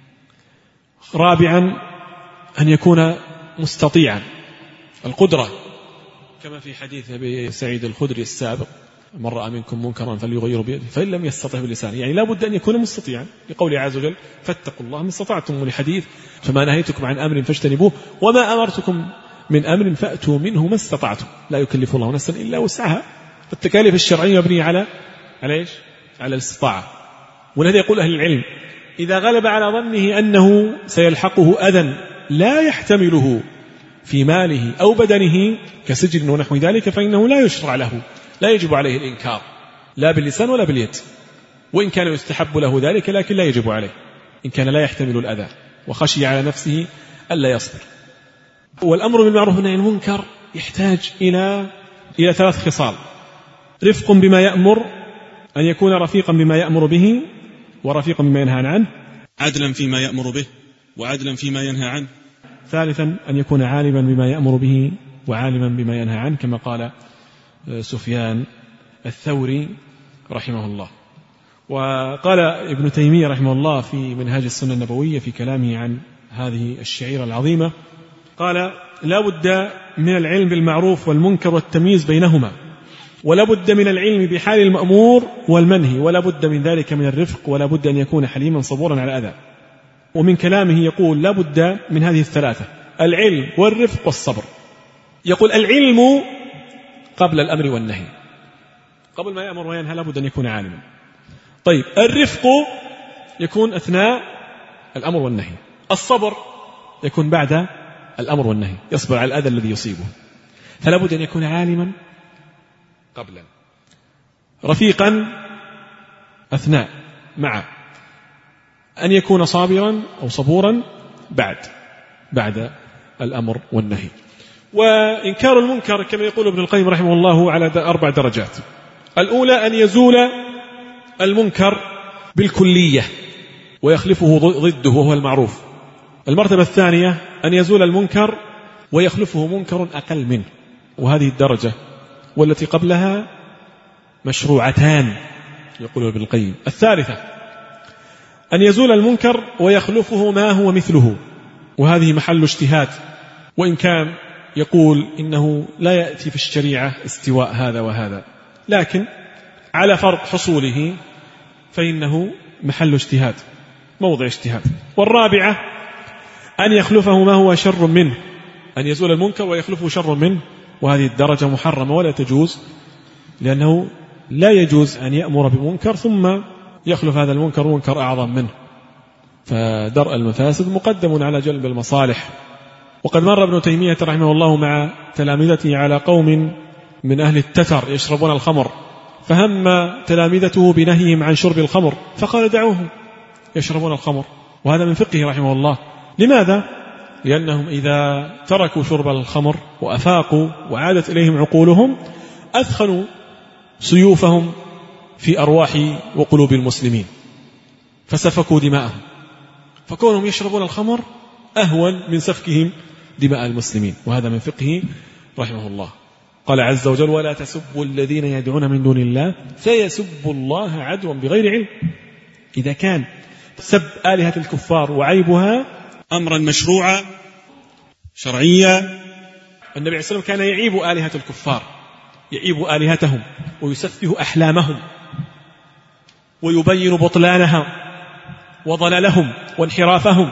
رابعا أن يكون مستطيعا القدرة كما في حديث أبي سعيد الخدري السابق من رأى منكم منكرا فليغيره بيده فإن لم يستطع بلسانه، يعني لا بد أن يكون مستطيعا لقوله عز وجل فاتقوا الله ما استطعتم، ولحديث فما نهيتكم عن أمر فاجتنبوه وما أمرتكم من أمر فأتوا منه ما استطعتم، لا يكلف الله نفسا إلا وسعها. التكاليف الشرعية مبنية على إيش؟ على الاستطاعة. ولهذا يقول أهل العلم إذا غلب على ظنه أنه سيلحقه أذى لا يحتمله في ماله أو بدنه كسجن ونحو ذلك فإنه لا يشرع له، لا يجب عليه الإنكار لا باللسان ولا باليد، وإن كان يستحب له ذلك لكن لا يجب عليه إن كان لا يحتمل الأذى وخشي على نفسه ألا يصبر. والأمر بالمعروف والنهي عن المنكر يحتاج إلى 3 خصال: رفق بما يأمر، أن يكون رفيقا بما يأمر به ورفيقا بما ينهى عنه، عدلا فيما يأمر به وعدلا فيما ينهى عنه. ثالثا أن يكون عالما بما يأمر به وعالما بما ينهى عنه كما قال سفيان الثوري رحمه الله. وقال ابن تيمية رحمه الله في منهاج السنة النبوية في كلامه عن هذه الشعيرة العظيمة قال لا بد من العلم بالمعروف والمنكر والتمييز بينهما، ولا بد من العلم بحال المأمور والمنهي، ولا بد من ذلك من الرفق، ولا بد أن يكون حليما صبورا على الأذى. ومن كلامه يقول لا بد من هذه الثلاثة: العلم والرفق والصبر. يقول العلم قبل الأمر والنهي، قبل ما يأمر وينهى لا بد أن يكون عالما. طيب الرفق يكون أثناء الأمر والنهي، الصبر يكون بعد الأمر والنهي، يصبر على الأذى الذي يصيبه. فلا بد أن يكون عالما قبلا، رفيقا أثناء، مع أن يكون صابرا أو صبورا بعد الأمر والنهي. وإنكار المنكر كما يقول ابن القيم رحمه الله على 4 درجات. الأولى أن يزول المنكر بالكلية ويخلفه ضده وهو المعروف. المرتبة الثانية أن يزول المنكر ويخلفه منكر أقل منه، وهذه الدرجة والتي قبلها مشروعتان يقول ابن القيم. الثالثة أن يزول المنكر ويخلفه ما هو مثله، وهذه محل اجتهاد، وإن كان يقول إنه لا يأتي في الشريعة استواء هذا وهذا، لكن على فرض حصوله فإنه محل اجتهاد، موضع اجتهاد. والرابعة أن يخلفه ما هو شر منه، أن يزول المنكر ويخلفه شر منه، وهذه الدرجة محرمة ولا تجوز، لأنه لا يجوز أن يأمر بمنكر ثم يخلف هذا المنكر منكر أعظم منه، فدرء المفاسد مقدم على جلب المصالح. وقد مر ابن تيمية رحمه الله مع تلامذته على قوم من أهل التتر يشربون الخمر، فهم تلامذته بنهيهم عن شرب الخمر فقال دعوهم يشربون الخمر، وهذا من فقهه رحمه الله. لماذا؟ لأنهم إذا تركوا شرب الخمر وأفاقوا وعادت إليهم عقولهم أثخنوا سيوفهم في أرواح وقلوب المسلمين فسفكوا دماءهم، فكونهم يشربون الخمر أهون من سفكهم دماء المسلمين، وهذا من فقهه رحمه الله. قال عز وجل ولا تسبوا الذين يدعون من دون الله فيسبوا الله عدوا بغير علم. إذا كان سب آلهة الكفار وعيبها أمرا مشروعا شرعيا، النبي عليه الصلاة والسلام كان يعيب آلهة الكفار، يعيب آلهتهم ويسفه أحلامهم ويبين بطلانها وضلالهم وانحرافهم.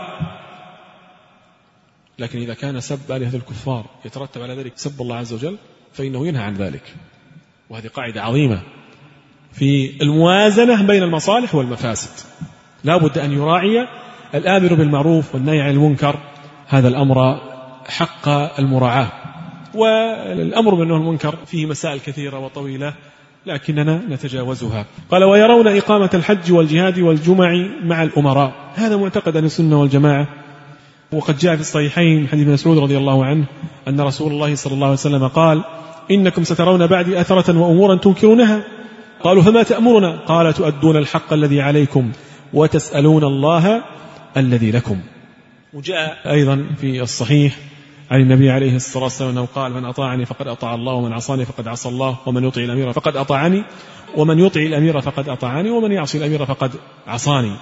لكن إذا كان سب آلهة الكفار يترتب على ذلك سب الله عز وجل فإنه ينهى عن ذلك. وهذه قاعدة عظيمة في الموازنة بين المصالح والمفاسد، لا بد أن يراعي الآمر بالمعروف والنهي عن المنكر هذا الأمر حق المراعاة. والأمر بالنهي عن المنكر فيه مسائل كثيرة وطويلة لكننا نتجاوزها. قال ويرون إقامة الحج والجهاد والجمع مع الأمراء، هذا معتقد أهل السنة والجماعة. وقد جاء في الصحيحين حديث ابن مسعود رضي الله عنه أن رسول الله صلى الله عليه وسلم قال إنكم سترون بعدي أثرة وأمورا تنكرونها. قالوا فما تأمرنا؟ قال تؤدون الحق الذي عليكم وتسألون الله الذي لكم. وجاء أيضا في الصحيح عن النبي عليه الصلاة والسلام أنه قال من أطاعني فقد أطاع الله ومن عصاني فقد عصى الله ومن يطع الأمير فقد أطاعني ومن يطع الأمير فقد أطاعني ومن يعصي الأمير فقد عصاني.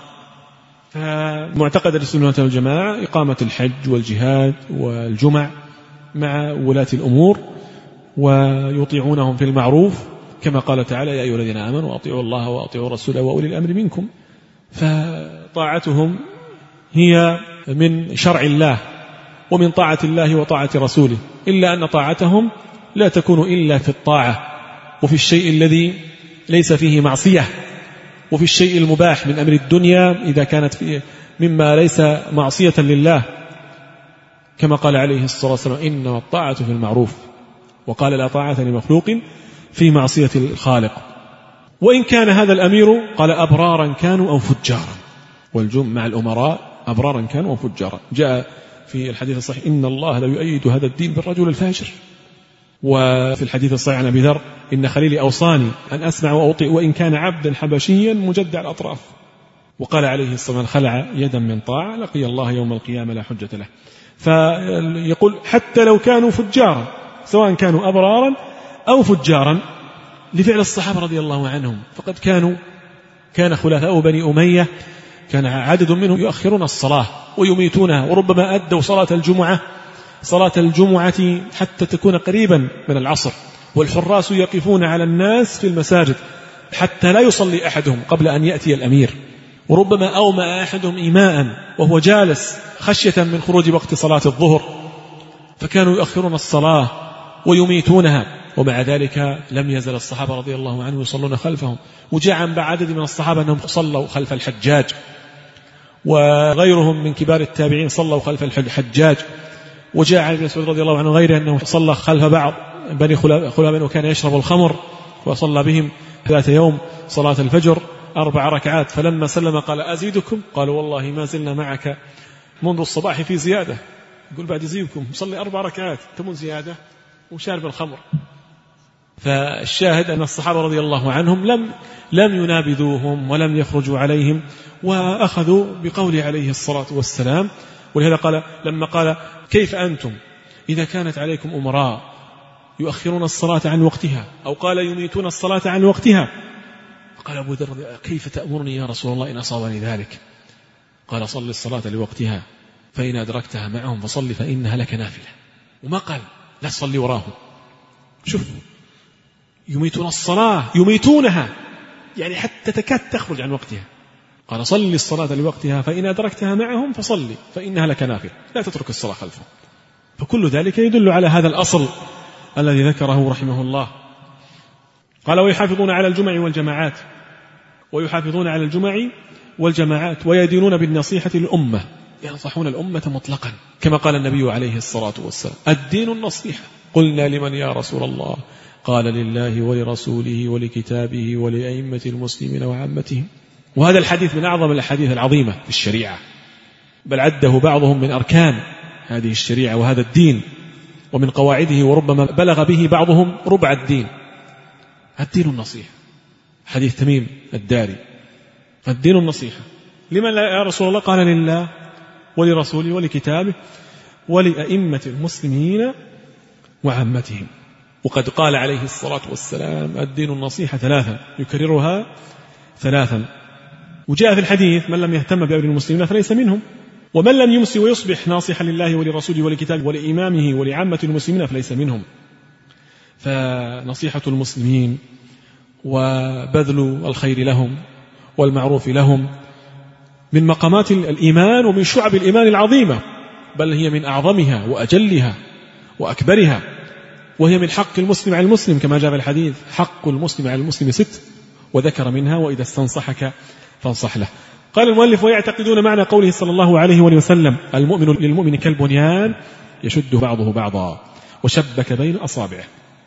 فمعتقد السنة والجماعة إقامة الحج والجهاد والجمع مع ولاة الأمور ويطيعونهم في المعروف كما قال تعالى يا أيها الذين آمنوا أطيعوا الله وأطيعوا الرسول وأولي الأمر منكم. فطاعتهم هي من شرع الله ومن طاعة الله وطاعة رسوله، إلا أن طاعتهم لا تكون إلا في الطاعة وفي الشيء الذي ليس فيه معصية، وفي الشيء المباح من أمر الدنيا إذا كانت فيه مما ليس معصية لله، كما قال عليه الصلاة والسلام إنما الطاعة في المعروف، وقال لا طاعة لمخلوق في معصية الخالق. وإن كان هذا الأمير قال أبرارا كانوا أو فجارا، والجمع مع الأمراء أبرارا كانوا أو فجارا. جاء في الحديث الصحيح إن الله لا يؤيد هذا الدين بالرجل الفاجر. وفي الحديث الصحيح عن أبي ذر إن خليلي أوصاني أن أسمع وأطيع وإن كان عبدا حبشيا مجدع الأطراف. وقال عليه الصلاة والسلام خلع يدا من طاعة لقي الله يوم القيامة لا حجة له. فيقول حتى لو كانوا فجارا سواء كانوا أبرارا أو فجارا لفعل الصحابة رضي الله عنهم، فقد كان خلفاء بني أمية كان عدد منهم يؤخرون الصلاة ويميتونها، وربما أدوا صلاة الجمعة حتى تكون قريبا من العصر، والحراس يقفون على الناس في المساجد حتى لا يصلي أحدهم قبل أن يأتي الأمير، وربما أومأ أحدهم إيماء وهو جالس خشية من خروج وقت صلاة الظهر، فكانوا يؤخرون الصلاة ويميتونها. ومع ذلك لم يزل الصحابة رضي الله عنهم يصلون خلفهم. وجاء عن بعدد من الصحابة أنهم صلوا خلف الحجاج، وغيرهم من كبار التابعين صلوا خلف الحجاج. وجاء عن ابن مسعود رضي الله عنه غيره أنه صلى خلف بعض بني خلابين وكان يشرب الخمر، وصلى بهم ذات يوم صلاة الفجر 4 ركعات، فلما سلم قال أزيدكم؟ قالوا والله ما زلنا معك منذ الصباح في زيادة. يقول بعد يزيدكم صلي 4 ركعات تمون زيادة وشارب الخمر. فالشاهد أن الصحابة رضي الله عنهم لم ينابذوهم ولم يخرجوا عليهم، وأخذوا بقوله عليه الصلاة والسلام. ولهذا قال لما قال كيف أنتم إذا كانت عليكم أمراء يؤخرون الصلاة عن وقتها، أو قال يميتون الصلاة عن وقتها، قال أبو ذر كيف تأمرني يا رسول الله إن أصابني ذلك؟ قال صل الصلاة لوقتها فإن أدركتها معهم فصل فإنها لك نافلة. وما قال لا تصلي وراهم. شوف يميتون الصلاة يميتونها يعني حتى تكاد تخرج عن وقتها. قال صل الصلاة لوقتها فإن أدركتها معهم فصلي فإنها لك نافلة، لا تترك الصلاة خلفهم. فكل ذلك يدل على هذا الأصل الذي ذكره رحمه الله. قال ويحافظون على الجمع والجماعات، ويحافظون على الجمع والجماعات ويدينون بالنصيحة للأمة، ينصحون الأمة مطلقا كما قال النبي عليه الصلاة والسلام الدين النصيحة. قلنا لمن يا رسول الله؟ قال لله ولرسوله ولكتابه ولأئمة المسلمين وعامتهم. وهذا الحديث من أعظم الأحاديث العظيمة في الشريعة، بل عده بعضهم من أركان هذه الشريعة وهذا الدين ومن قواعده، وربما بلغ به بعضهم ربع الدين. الدين النصيحة، حديث تميم الداري الدين النصيحة. لمن يا رسول الله؟ قال لله ولرسوله ولكتابه ولأئمة المسلمين وعامتهم. وقد قال عليه الصلاة والسلام الدين النصيحة 3، يكررها 3. وجاء في الحديث من لم يهتم بأمر المسلمين فليس منهم، ومن لم يمسي ويصبح ناصحا لله ولرسوله ولكتابه ولإمامه ولعامة المسلمين فليس منهم. فنصيحة المسلمين وبذل الخير لهم والمعروف لهم من مقامات الإيمان ومن شعب الإيمان العظيمة، بل هي من أعظمها وأجلها وأكبرها، وهي من حق المسلم على المسلم كما جاء في الحديث: حق المسلم على المسلم 6، وذكر منها: وإذا استنصحك فانصح له. قال المؤلف: ويعتقدون معنى قوله صلى الله عليه وسلم: المؤمن للمؤمن كالبنيان يشد بعضه بعضا وشبك بين أصابعه.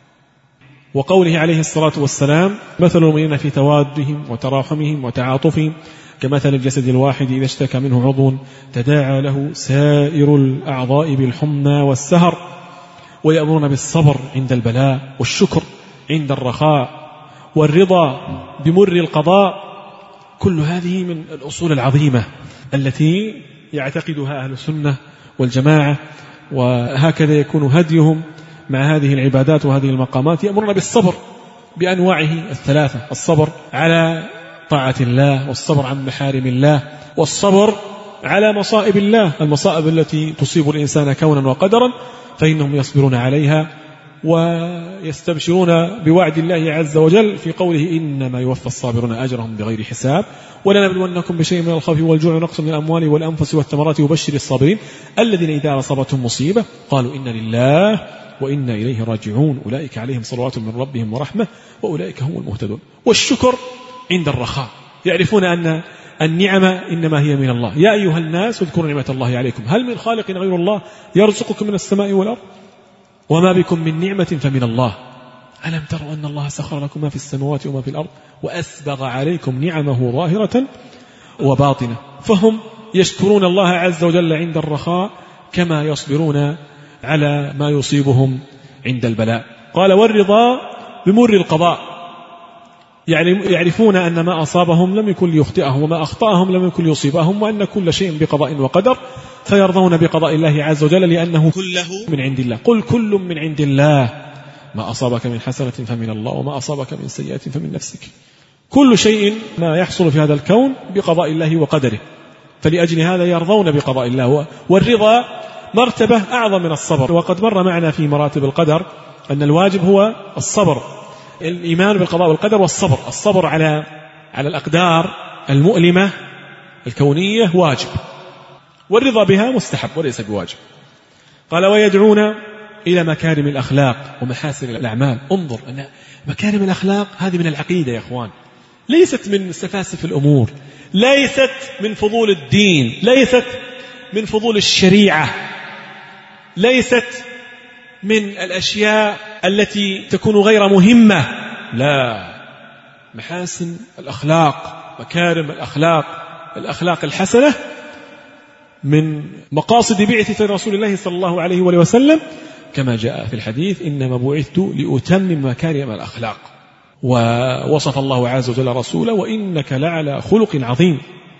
وقوله عليه الصلاة والسلام: مثل المؤمنين في توادهم وتراحمهم وتعاطفهم كمثل الجسد الواحد إذا اشتكى منه عضو تداعى له سائر الأعضاء بالحمى والسهر، ويأمرون بالصبر عند البلاء والشكر عند الرخاء والرضا بمر القضاء. كل هذه من الأصول العظيمة التي يعتقدها أهل السنة والجماعة، وهكذا يكون هديهم مع هذه العبادات وهذه المقامات. يأمرون بالصبر بأنواعه الثلاثة: الصبر على طاعة الله، والصبر عن محارم الله، والصبر على مصائب الله، المصائب التي تصيب الإنسان كونا وقدرا، فإنهم يصبرون عليها ويستبشرون بوعد الله عز وجل في قوله: إنما يوفى الصابرون أجرهم بغير حساب ولنبلونكم بشيء من الخوف والجوع ونقص من الأموال والأنفس والثمرات وبشر الصابرين الذين إذا أصابتهم مصيبة قالوا إنا لله وإنا إليه راجعون أولئك عليهم صلوات من ربهم ورحمة وأولئك هم المهتدون. والشكر عند الرخاء، يعرفون أن النعمة إنما هي من الله. يا أيها الناس اذكروا نعمة الله عليكم هل من خالق غير الله يرزقكم من السماء والأرض وما بكم من نعمة فمن الله ألم تروا أن الله سخر لكم ما في السماوات وما في الأرض وأسبغ عليكم نعمه ظاهرة وباطنة. فهم يشكرون الله عز وجل عند الرخاء كما يصبرون على ما يصيبهم عند البلاء. قال: والرضا بمر القضاء، يعني يعرفون أن ما أصابهم لم يكن ليخطئهم وما أخطأهم لم يكن ليصيبهم، وأن كل شيء بقضاء وقدر، فيرضون بقضاء الله عز وجل لأنه كله من عند الله. قل كل من عند الله ما أصابك من حسنة فمن الله وما أصابك من سيئة فمن نفسك. كل شيء ما يحصل في هذا الكون بقضاء الله وقدره، فلأجل هذا يرضون بقضاء الله. والرضا مرتبة أعظم من الصبر، وقد مر معنا في مراتب القدر أن الواجب هو الصبر، الإيمان بالقضاء والقدر والصبر. الصبر على الأقدار المؤلمة الكونية واجب، والرضا بها مستحب وليس بواجب. قال: ويدعون إلى مكارم الأخلاق ومحاسن الأعمال. انظر أن مكارم الأخلاق هذه من العقيدة يا أخوان، ليست من سفاسف الأمور، ليست من فضول الدين، ليست من فضول الشريعة، ليست من الأشياء التي تكون غير مهمة. لا، محاسن الأخلاق، مكارم الأخلاق، الأخلاق الحسنة من مقاصد بعثة رسول الله صلى الله عليه وسلم، كما جاء في الحديث: إنما بعثت لأتمم مكارم الأخلاق. ووصف الله عز وجل رسوله: وإنك لعلى خلق عظيم.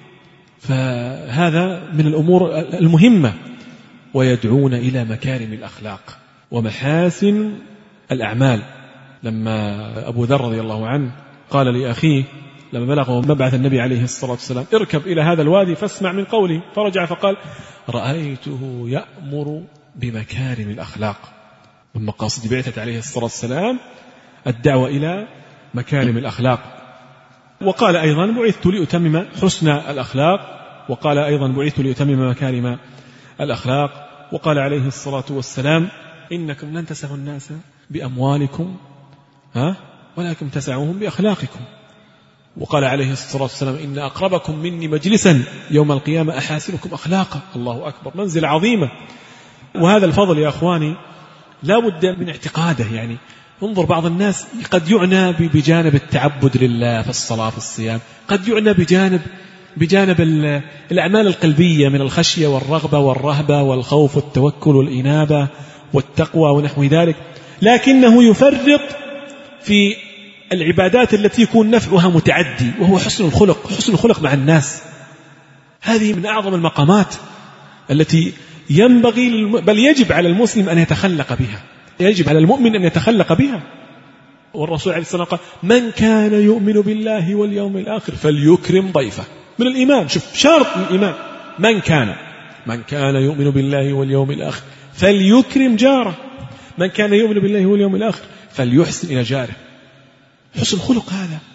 فهذا من الأمور المهمة. ويدعون إلى مكارم الأخلاق ومحاسن الأعمال. لما أبو ذر رضي الله عنه قال لأخيه لما بلغه مبعث النبي عليه الصلاة والسلام: اركب إلى هذا الوادي فاسمع من قولي، فرجع فقال: رأيته يأمر بمكارم الأخلاق. من مقاصد بعثة عليه الصلاة والسلام الدعوة إلى مكارم الأخلاق. وقال أيضا: بعثت لأتمم حسن الأخلاق. وقال أيضا: بعثت لأتمم مكارم الأخلاق. وقال عليه الصلاة والسلام: إنكم لن تسعوا الناس بأموالكم ولكن تسعوهم بأخلاقكم. وقال عليه الصلاة والسلام: إن أقربكم مني مجلسا يوم القيامة أحاسنكم أخلاقا. الله أكبر، منزل عظيمة. وهذا الفضل يا أخواني لا بد من اعتقاده. يعني انظر، بعض الناس قد يعنى بجانب التعبد لله في الصلاة في الصيام، قد يعنى بجانب الأعمال القلبية من الخشية والرغبة والرهبة والخوف والتوكل والإنابة والتقوى ونحو ذلك، لكنه يفرط في العبادات التي يكون نفعها متعدي، وهو حسن الخلق. حسن الخلق مع الناس هذه من أعظم المقامات التي ينبغي بل يجب على المسلم أن يتخلق بها، يجب على المؤمن أن يتخلق بها. والرسول عليه الصلاة والسلام قال: من كان يؤمن بالله واليوم الآخر فليكرم ضيفه. من الإيمان، شوف شرط الإيمان: من كان يؤمن بالله واليوم الآخر فليكرم جاره. من كان يؤمن بالله واليوم الآخر فليحسن إلى جاره. حسن خلق هذا.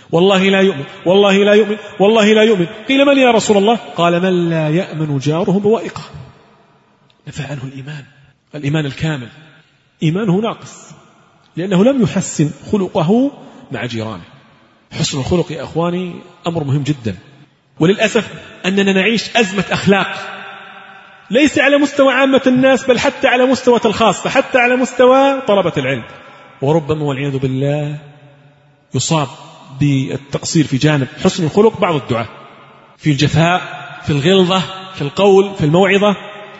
والله لا يؤمن، والله لا يؤمن، والله لا يؤمن. قيل من يا رسول الله؟ قال من لا يأمن جاره بوائقه. نفى عنه الإيمان الكامل، إيمانه ناقص لأنه لم يحسن خلقه مع جيرانه. حسن الخلق يا أخواني أمر مهم جدا، وللأسف أننا نعيش أزمة أخلاق ليس على مستوى عامة الناس بل حتى على مستوى الخاصة، حتى على مستوى طلبة العلم. وربما والعياذ بالله يصاب بالتقصير في جانب حسن الخلق بعض الدعاة، في الجفاء، في الغلظة، في القول، في الموعظة،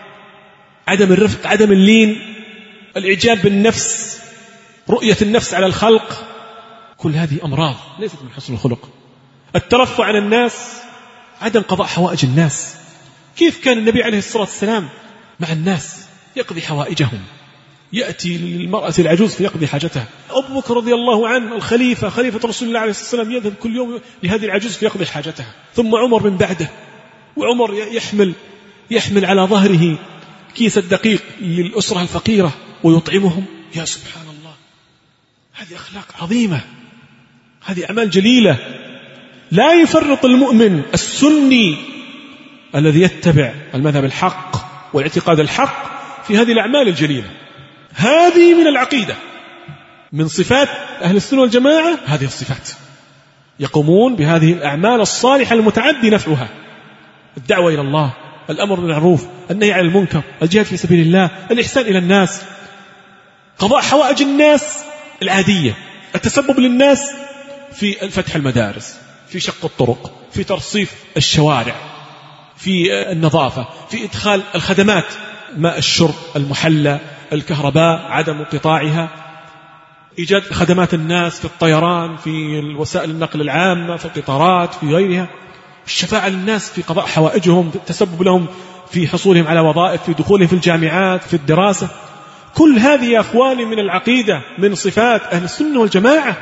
عدم الرفق، عدم اللين، الإعجاب بالنفس، رؤية النفس على الخلق. كل هذه أمراض ليست من حسن الخلق. الترفع عن الناس، عدم قضاء حوائج الناس. كيف كان النبي عليه الصلاة والسلام مع الناس؟ يقضي حوائجهم، يأتي للمرأة العجوز فيقضي حاجتها. أبو بكر رضي الله عنه الخليفة، خليفة رسول الله عليه الصلاة والسلام، يذهب كل يوم لهذه العجوز فيقضي حاجتها. ثم عمر من بعده، وعمر يحمل على ظهره كيس الدقيق للأسرة الفقيرة ويطعمهم. يا سبحان الله، هذه أخلاق عظيمة، هذه أعمال جليلة. لا يفرط المؤمن السني الذي يتبع المذهب الحق والاعتقاد الحق في هذه الأعمال الجليلة. هذه من العقيدة، من صفات أهل السنة والجماعة. هذه الصفات يقومون بهذه الأعمال الصالحة المتعدي نفعها: الدعوة إلى الله، الأمر بالمعروف، النهي عن المنكر، الجهاد في سبيل الله، الإحسان إلى الناس، قضاء حوائج الناس العادية، التسبب للناس في فتح المدارس، في شق الطرق، في ترصيف الشوارع، في النظافة، في إدخال الخدمات، ماء الشرب، المحلى، الكهرباء، عدم انقطاعها، إيجاد خدمات الناس في الطيران، في وسائل النقل العامة، في القطارات، في غيرها، الشفاعة للناس في قضاء حوائجهم، التسبب لهم في حصولهم على وظائف، في دخولهم في الجامعات، في الدراسة. كل هذه يا أخواني من العقيدة، من صفات أهل السنة والجماعة،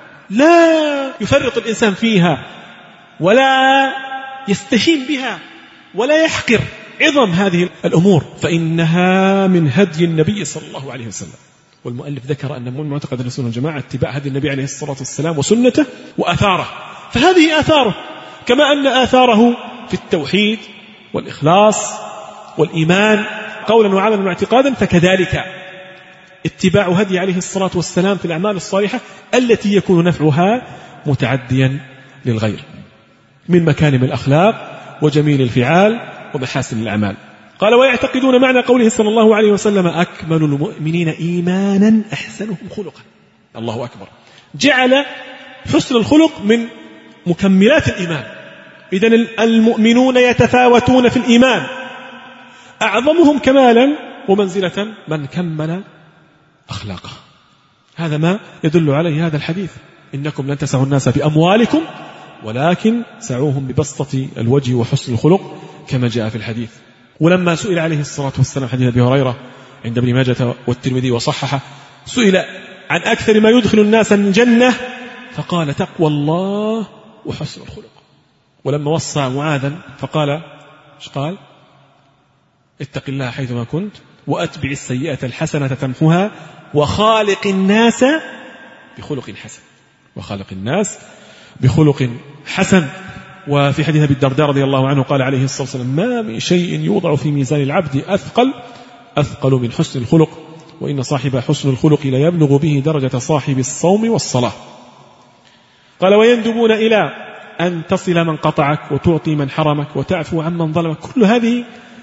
لا يفرط الإنسان فيها ولا يستهين بها ولا يحقر عظم هذه الأمور، فإنها من هدي النبي صلى الله عليه وسلم. والمؤلف ذكر أن من معتقد السنة والجماعة اتباع هدي النبي عليه الصلاة والسلام وسنته وآثاره، فهذه آثاره، كما أن آثاره في التوحيد والإخلاص والإيمان قولا وعملا واعتقادا، فكذلك اتباع هدي عليه الصلاة والسلام في الأعمال الصالحة التي يكون نفعها متعديا للغير من مكارم الأخلاق وجميل الفعال ومحاسن الأعمال. قال: ويعتقدون معنى قوله صلى الله عليه وسلم: أكمل المؤمنين إيمانا أحسنهم خلقا. الله أكبر، جعل حسن الخلق من مكملات الإيمان. إذن المؤمنون يتفاوتون في الإيمان، أعظمهم كمالا ومنزلة من كمل أخلاقه. هذا ما يدل عليه هذا الحديث: إنكم لن تسعوا الناس بأموالكم ولكن سعوهم ببسطة الوجه وحسن الخلق، كما جاء في الحديث. ولما سئل عليه الصلاة والسلام، حديث أبي هريرة عند ابن ماجة والترمذي وصححه، سئل عن أكثر ما يدخل الناس من الجنة، فقال: تقوى الله وحسن الخلق. ولما وصى معاذا فقال: ايش قال؟ اتق الله حيثما كنت وأتبع السيئة الحسنة تمحها وخالق الناس بخلق حسن. وخالق الناس بخلق حسن. وفي حديث أبي الدرداء رضي الله عنه قال عليه الصلاة والسلام: ما من شيء يوضع في ميزان العبد أثقل من حسن الخلق، وإن صاحب حسن الخلق لا يبلغ به درجة صاحب الصوم والصلاة. قال: ويندبون إلى أن تصل من قطعك وتعطي من حرمك وتعفو عن من ظلمك. كل هذه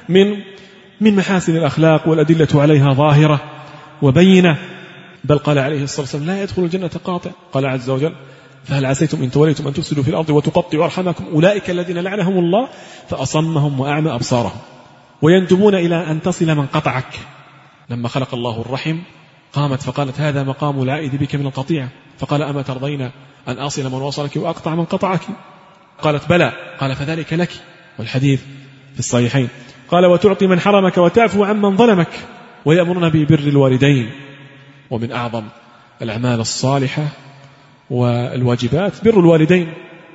من محاسن الأخلاق، والأدلة عليها ظاهرة وبينة. بل قال عليه الصلاة والسلام: لا يدخل الجنة قاطع. قال عز وجل: فهل عسيتم إن توليتم أن تفسدوا في الأرض وتقطعوا أرحامكم أولئك الذين لعنهم الله فأصمهم وأعمى أبصارهم. ويندبون إلى أن تصل من قطعك. لما خلق الله الرحم قامت فقالت: هذا مقام العائد بك من القطيعة. فقال: أما ترضين أن أصل من وصلك وأقطع من قطعك؟ قالت: بلى. قال: فذلك لك. والحديث في الصحيحين. قال: وتعطي من حرمك وتعفو عن من ظلمك. ويأمرنا ببر الوالدين. ومن أعظم الأعمال الصالحة والواجبات بر الوالدين،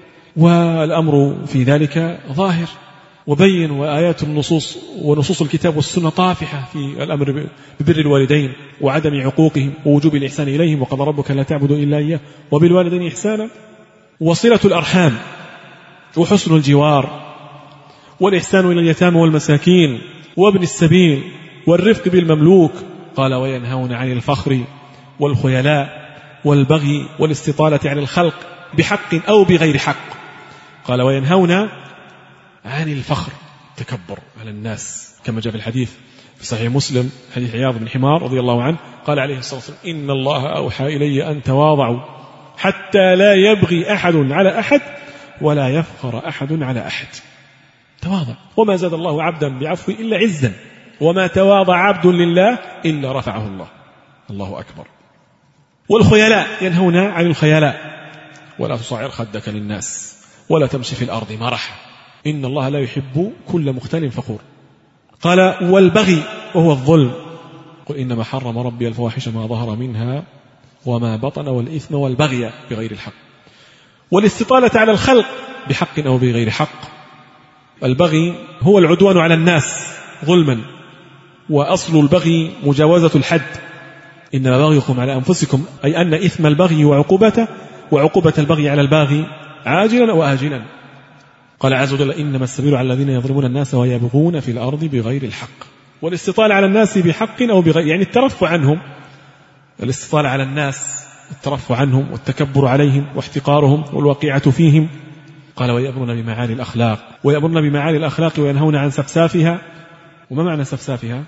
والأمر في ذلك ظاهر وبين، وآيات النصوص ونصوص الكتاب والسنة طافحة في الأمر ببر الوالدين وعدم عقوقهم ووجوب الإحسان إليهم. وقضى ربك لا تعبدوا إلا إياه وبالوالدين إحسانا. وصلة الأرحام وحسن الجوار والإحسان إلى اليتامى والمساكين وابن السبيل والرفق بالمملوك. قال وينهون عن الفخر والخيلاء والبغي والاستطالة على الخلق بحق أو بغير حق. قال وينهون عن الفخر، تكبر على الناس، كما جاء في الحديث في صحيح مسلم حديث عياض بن حمار رضي الله عنه قال عليه الصلاة والسلام إن الله أوحى إلي أن تواضعوا حتى لا يبغي أحد على أحد ولا يفخر أحد على أحد. تواضع، وما زاد الله عبدا بعفو إلا عزا، وما تواضع عبد لله إلا رفعه الله. الله أكبر. والخيلاء، ينهون عن الخيلاء، ولا تصعر خدك للناس ولا تمشي في الأرض مرحا إن الله لا يحب كل مختال فخور. قال والبغي وهو الظلم، قل إنما حرم ربي الفواحش ما ظهر منها وما بطن والإثم والبغي بغير الحق والاستطالة على الخلق بحق أو بغير حق. البغي هو العدوان على الناس ظلما، وأصل البغي مجاوزة الحد، إنما بغيكم على أنفسكم، أي أن إثم البغي وعقوبة البغي على الباغي عاجلا وآجلا. قال عز وجل إنما السبيل على الذين يظلمون الناس ويبغون في الأرض بغير الحق. والاستطالة على الناس بحق أو بغير، يعني الترفع عنهم، الاستطالة على الناس الترفع عنهم والتكبر عليهم واحتقارهم والوقيعة فيهم. قال ويأمرون بمعالي الأخلاق، ويأمرون بمعالي الأخلاق وينهون عن سفسافها. وما معنى سفسافها؟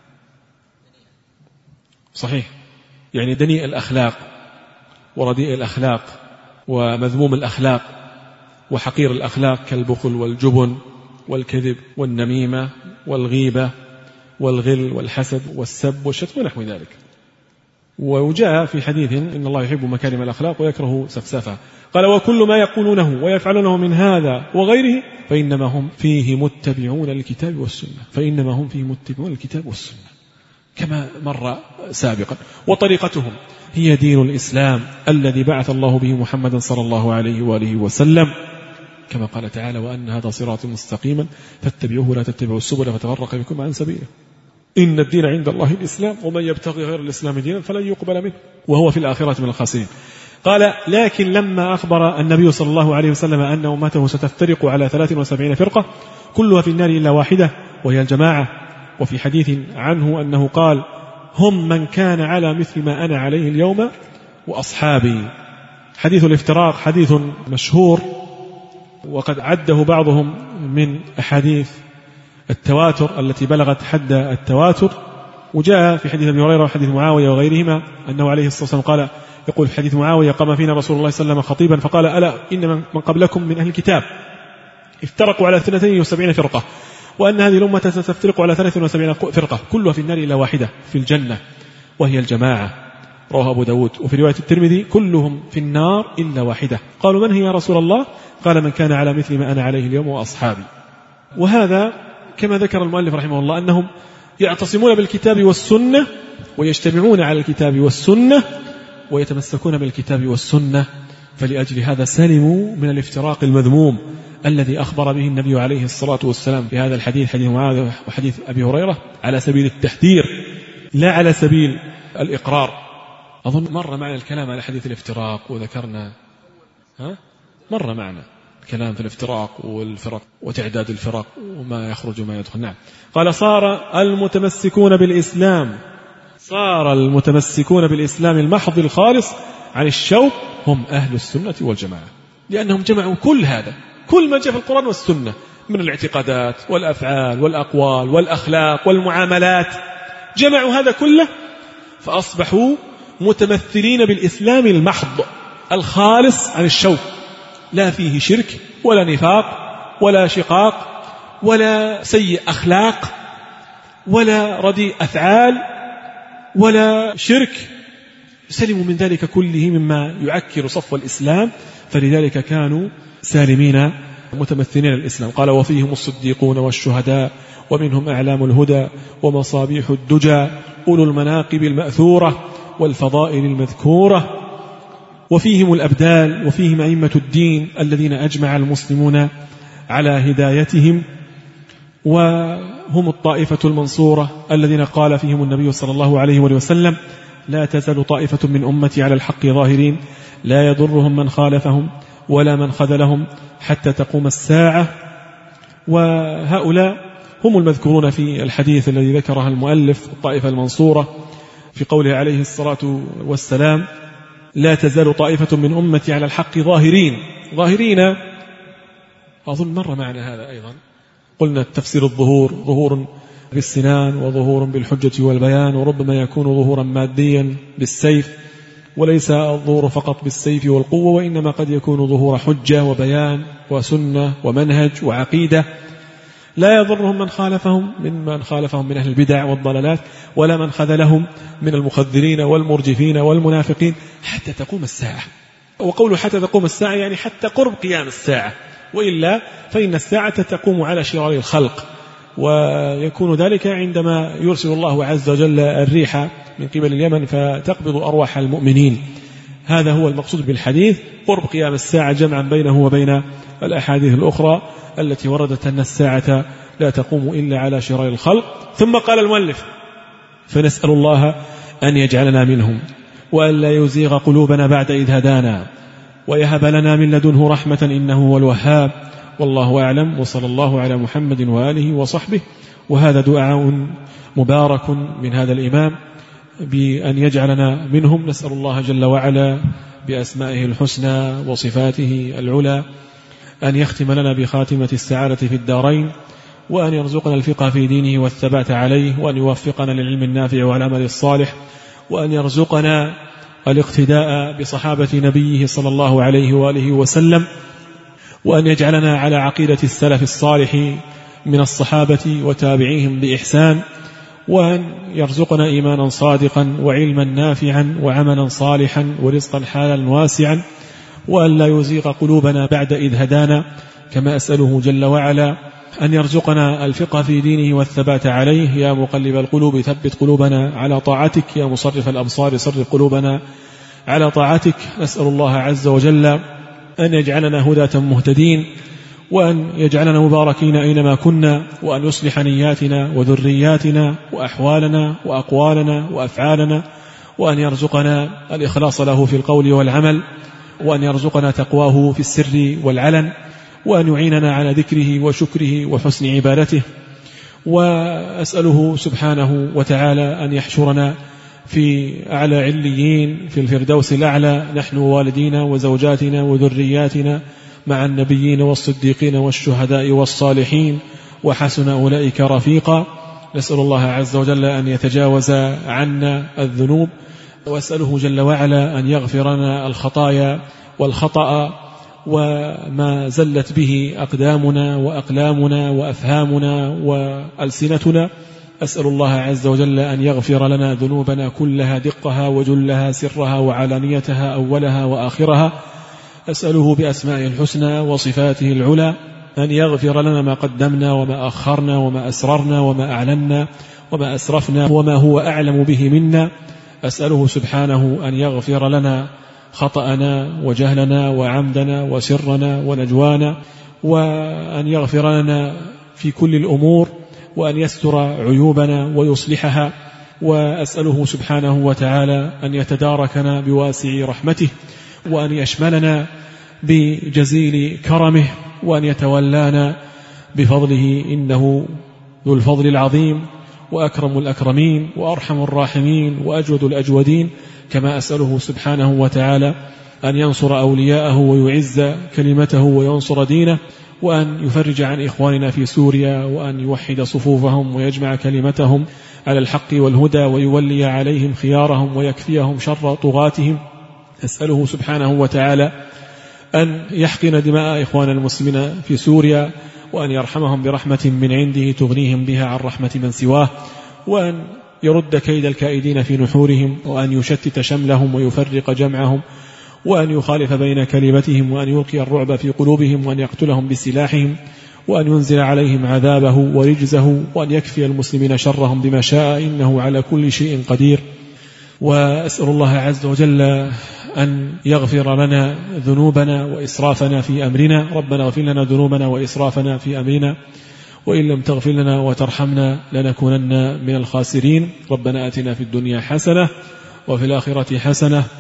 صحيح، يعني دنيء الأخلاق ورديء الأخلاق ومذموم الأخلاق وحقير الأخلاق كالبخل والجبن والكذب والنميمة والغيبة والغل والحسد والسب والشتم ونحو ذلك. وجاء في حديث إن الله يحب مكارم الأخلاق ويكره سفسافها. قال وكل ما يقولونه ويفعلونه من هذا وغيره فإنما هم فيه متبعون الكتاب والسنة، فإنما هم فيه متبعون الكتاب والسنة كما مر سابقا. وطريقتهم هي دين الإسلام الذي بعث الله به محمدا صلى الله عليه وآله وسلم، كما قال تعالى وأن هذا صراط مستقيما فاتبعوه ولا تتبعوا السبل فتفرق بكم عن سبيله إن الدين عند الله الإسلام ومن يبتغي غير الإسلام دينا فلن يقبل منه وهو في الآخرة من الخاسرين. قال لكن لما أخبر النبي صلى الله عليه وسلم أن أمته ستفترق على 73 فرقة كلها في النار إلا واحدة وهي الجماعة، وفي حديث عنه أنه قال هم من كان على مثل ما أنا عليه اليوم وأصحابي. حديث الافتراق حديث مشهور، وقد عده بعضهم من أحاديث التواتر التي بلغت حد التواتر. وجاء في حديث أبي هريرة وحديث معاوية وغيرهما أنه عليه الصلاة والسلام قال، يقول في حديث معاوية قام فينا رسول الله صلى الله عليه وسلم خطيبا فقال ألا إن من قبلكم من أهل الكتاب افترقوا على 72 فرقة وأن هذه الأمة ستفترق على 73 فرقة كلها في النار إلا واحدة في الجنة وهي الجماعة. رواه أبو داود. وفي رواية الترمذي كلهم في النار إلا واحدة. قالوا من هي يا رسول الله؟ قال من كان على مثل ما أنا عليه اليوم وأصحابي. وهذا كما ذكر المؤلف رحمه الله أنهم يعتصمون بالكتاب والسنة ويجتمعون على الكتاب والسنة ويتمسكون بالكتاب والسنة، فلأجل هذا سلموا من الافتراق المذموم الذي أخبر به النبي عليه الصلاة والسلام في هذا الحديث حديث معاذ وحديث أبي هريرة على سبيل التحذير لا على سبيل الإقرار. أظن مر معنا الكلام على حديث الافتراق وذكرنا مر معنا الكلام في الافتراق والفرق وتعداد الفرق وما يخرج وما يدخل. نعم. قال صار المتمسكون بالإسلام المحض الخالص عن الشوق هم أهل السنة والجماعة، لأنهم جمعوا كل هذا، كل ما جاء في القرآن والسنة من الاعتقادات والأفعال والأقوال والأخلاق والمعاملات، جمعوا هذا كله فأصبحوا متمثلين بالإسلام المحض الخالص عن الشوق، لا فيه شرك ولا نفاق ولا شقاق ولا سيء أخلاق ولا رديء أفعال ولا شرك، سلموا من ذلك كله مما يعكر صفو الإسلام، فلذلك كانوا سالمين متمثلين الإسلام. قال وفيهم الصديقون والشهداء ومنهم أعلام الهدى ومصابيح الدجى أولو المناقب المأثورة والفضائل المذكورة، وفيهم الأبدال وفيهم أئمة الدين الذين أجمع المسلمون على هدايتهم، وهم الطائفة المنصورة الذين قال فيهم النبي صلى الله عليه وسلم لا تزال طائفة من أمتي على الحق ظاهرين لا يضرهم من خالفهم ولا من خذلهم حتى تقوم الساعة. وهؤلاء هم المذكورون في الحديث الذي ذكرها المؤلف الطائفة المنصورة في قوله عليه الصلاة والسلام: لا تزال طائفة من أمتي على الحق ظاهرين. أظن مر معنا هذا أيضا، قلنا التفسير ظهور بالسنان وظهور بالحجة والبيان، وربما يكون ظهورا ماديا بالسيف، وليس الظهور فقط بالسيف والقوة، وإنما قد يكون ظهور حجة وبيان وسنة ومنهج وعقيدة. لا يضرهم من خالفهم من أهل البدع والضلالات، ولا من خذلهم من المخذلين والمرجفين والمنافقين حتى تقوم الساعة. وقوله حتى تقوم الساعة يعني حتى قرب قيام الساعة، وإلا فإن الساعة تقوم على شرار الخلق، ويكون ذلك عندما يرسل الله عز وجل الريح من قبل اليمن فتقبض أرواح المؤمنين. هذا هو المقصود بالحديث، قرب قيام الساعة، جمعا بينه وبين الأحاديث الأخرى التي وردت أن الساعة لا تقوم إلا على شرار الخلق. ثم قال المؤلف: فنسأل الله أن يجعلنا منهم، وأن لا يزيغ قلوبنا بعد إذ هدانا، ويهب لنا من لدنه رحمة إنه هو الوهاب. والله أعلم، وصلى الله على محمد وآله وصحبه. وهذا دعاء مبارك من هذا الإمام بأن يجعلنا منهم. نسأل الله جل وعلا بأسمائه الحسنى وصفاته العلى أن يختم لنا بخاتمة السعادة في الدارين، وأن يرزقنا الفقه في دينه والثبات عليه، وأن يوفقنا للعلم النافع والعمل الصالح، وأن يرزقنا الاقتداء بصحابة نبيه صلى الله عليه وآله وسلم، وأن يجعلنا على عقيدة السلف الصالح من الصحابة وتابعيهم بإحسان، وأن يرزقنا إيمانا صادقا وعلما نافعا وعملا صالحا ورزقا حالا واسعا، وأن لا يزيغ قلوبنا بعد إذ هدانا. كما أسأله جل وعلا أن يرزقنا الفقه في دينه والثبات عليه. يا مقلب القلوب ثبت قلوبنا على طاعتك، يا مصرف الأبصار صرف قلوبنا على طاعتك. نسأل الله عز وجل أن يجعلنا هداة مهتدين، وأن يجعلنا مباركين أينما كنا، وأن يصلح نياتنا وذرياتنا وأحوالنا وأقوالنا وأفعالنا، وأن يرزقنا الإخلاص له في القول والعمل، وأن يرزقنا تقواه في السر والعلن، وأن يعيننا على ذكره وشكره وحسن عبادته. وأسأله سبحانه وتعالى أن يحشرنا في أعلى عليين في الفردوس الأعلى، نحن ووالدينا وزوجاتنا وذرياتنا مع النبيين والصديقين والشهداء والصالحين، وحسن أولئك رفيقا. نسأل الله عز وجل أن يتجاوز عنا الذنوب، وأسأله جل وعلا أن يغفر لنا الخطايا والخطأ وما زلت به أقدامنا وأقلامنا وأفهامنا وألسنتنا. أسأل الله عز وجل أن يغفر لنا ذنوبنا كلها، دقها وجلها، سرها وعلانيتها، أولها وآخرها. أسأله بأسمائه الحسنى وصفاته العلى أن يغفر لنا ما قدمنا وما أخرنا وما أسررنا وما أعلنا وما أسرفنا وما هو أعلم به منا. أسأله سبحانه أن يغفر لنا خطأنا وجهلنا وعمدنا وسرنا ونجوانا، وأن يغفر لنا في كل الأمور، وأن يستر عيوبنا ويصلحها. وأسأله سبحانه وتعالى أن يتداركنا بواسع رحمته، وأن يشملنا بجزيل كرمه، وأن يتولانا بفضله، إنه ذو الفضل العظيم وأكرم الأكرمين وأرحم الراحمين وأجود الأجودين. كما أسأله سبحانه وتعالى أن ينصر أولياءه ويعز كلمته وينصر دينه، وأن يفرج عن إخواننا في سوريا، وأن يوحد صفوفهم ويجمع كلمتهم على الحق والهدى، ويولي عليهم خيارهم ويكفيهم شر طغاتهم. أسأله سبحانه وتعالى أن يحقن دماء إخوان المسلمين في سوريا، وأن يرحمهم برحمة من عنده تغنيهم بها عن رحمة من سواه، وأن يرد كيد الكائدين في نحورهم، وأن يشتت شملهم ويفرق جمعهم، وأن يخالف بين كلمتهم، وأن يلقي الرعب في قلوبهم، وأن يقتلهم بسلاحهم، وأن ينزل عليهم عذابه ورجزه، وأن يكفي المسلمين شرهم بما شاء، إنه على كل شيء قدير. وأسأل الله عز وجل أن يغفر لنا ذنوبنا وإسرافنا في أمرنا. ربنا اغفر لنا ذنوبنا وإسرافنا في أمرنا، وإن لم تغفر لنا وترحمنا لنكونن من الخاسرين. ربنا آتنا في الدنيا حسنة وفي الآخرة حسنة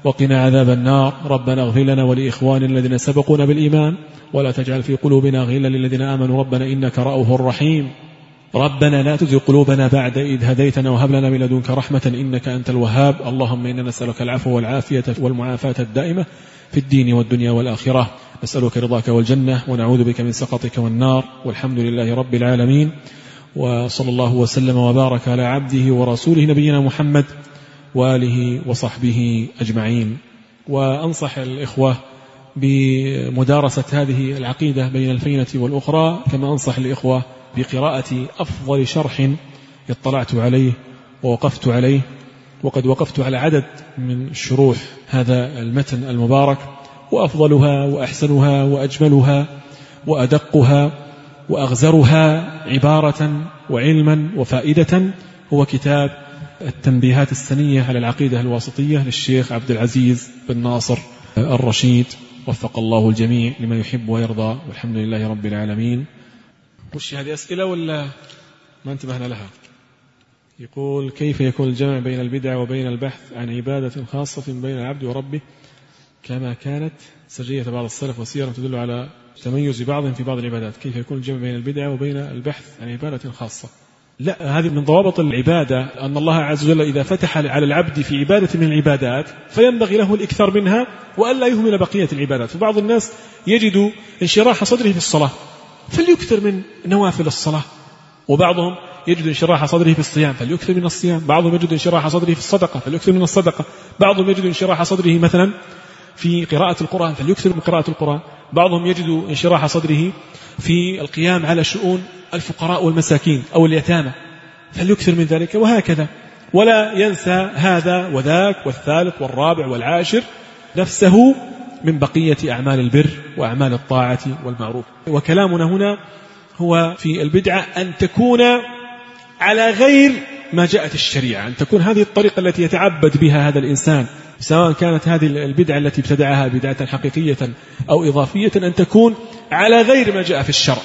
وقنا عذاب النار. ربنا اغفر لنا ولإخواننا الذين سبقونا بالإيمان ولا تجعل في قلوبنا غلا للذين آمنوا ربنا إنك رؤوف رحيم. ربنا لا تزغ قلوبنا بعد إذ هديتنا وهب لنا من لدنك رحمة إنك أنت الوهاب. اللهم إنا نسألك العفو والعافية والمعافاة الدائمة في الدين والدنيا والآخرة. نسألك رضاك والجنة ونعوذ بك من سخطك والنار. والحمد لله رب العالمين، وصلى الله وسلم وبارك على عبده ورسوله نبينا محمد وآله وصحبه أجمعين. وأنصح الإخوة بمدارسة هذه العقيدة بين الفينة والأخرى، كما أنصح الإخوة بقراءة أفضل شرح اطلعت عليه ووقفت عليه، وقد وقفت على عدد من شروح هذا المتن المبارك، وأفضلها وأحسنها وأجملها وأدقها وأغزرها عبارة وعلما وفائدة هو كتاب التنبيهات السنية على العقيدة الواسطية للشيخ عبد العزيز بن ناصر الرشيد، وفق الله الجميع لما يحب ويرضى، والحمد لله رب العالمين. وش هذه أسئلة ولا ما انتبهنا لها؟ يقول: كيف يكون الجمع بين البدع وبين البحث عن عبادة خاصة بين العبد وربه كما كانت سجية بعض السلف وسيرة تدل على تميز بعضهم في بعض العبادات؟ كيف يكون الجمع بين البدع وبين البحث عن عبادة خاصة؟ لا، هذه من ضوابط العبادة، أن الله عز وجل إذا فتح على العبد في عبادة من العبادات فينبغي له الإكثار منها وألا يهمل بقية العبادات. فبعض الناس يجد انشراح صدره في الصلاة فليكثر من نوافل الصلاة، وبعضهم يجد انشراح صدره في الصيام فليكثر من الصيام، بعضهم يجد انشراح صدره في الصدقة فليكثر من الصدقة، بعضهم يجد انشراح صدره مثلا في قراءة القرآن فليكثر من قراءة القرآن، بعضهم يجد انشراح صدره في القيام على شؤون الفقراء والمساكين أو اليتامى فليكثر من ذلك، وهكذا. ولا ينسى هذا وذاك والثالث والرابع والعاشر نفسه من بقية أعمال البر وأعمال الطاعة والمعروف. وكلامنا هنا هو في البدعة أن تكون على غير ما جاءت الشريعة، أن تكون هذه الطريقة التي يتعبد بها هذا الإنسان، سواء كانت هذه البدعة التي ابتدعها بدعة حقيقية أو إضافية، أن تكون على غير ما جاء في الشرع.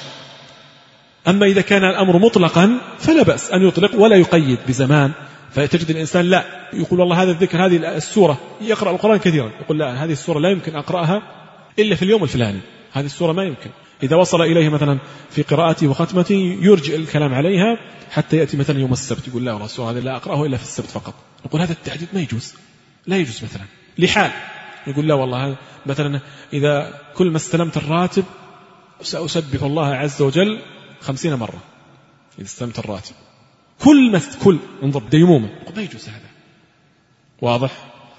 أما إذا كان الأمر مطلقا فلا بأس أن يطلق ولا يقيد بزمان، فتجد الإنسان لا يقول والله هذا الذكر هذه السورة، يقرأ القرآن كثيرا يقول لا هذه السورة لا يمكن أقرأها إلا في اليوم الفلاني، هذه السورة ما يمكن. إذا وصل إليه مثلا في قراءته وختمته يرجع الكلام عليها حتى يأتي مثلا يوم السبت يقول لا والله السورة هذه لا أقرأه إلا في السبت فقط. نقول هذا التحديد ما يجوز، لا يجوز. مثلا لحال يقول لا والله مثلا إذا كل ما استلمت الراتب سأسبح الله عز وجل 50 مرة إذا استلمت الراتب، كل انظر ديمومة، ما يجوز هذا. واضح؟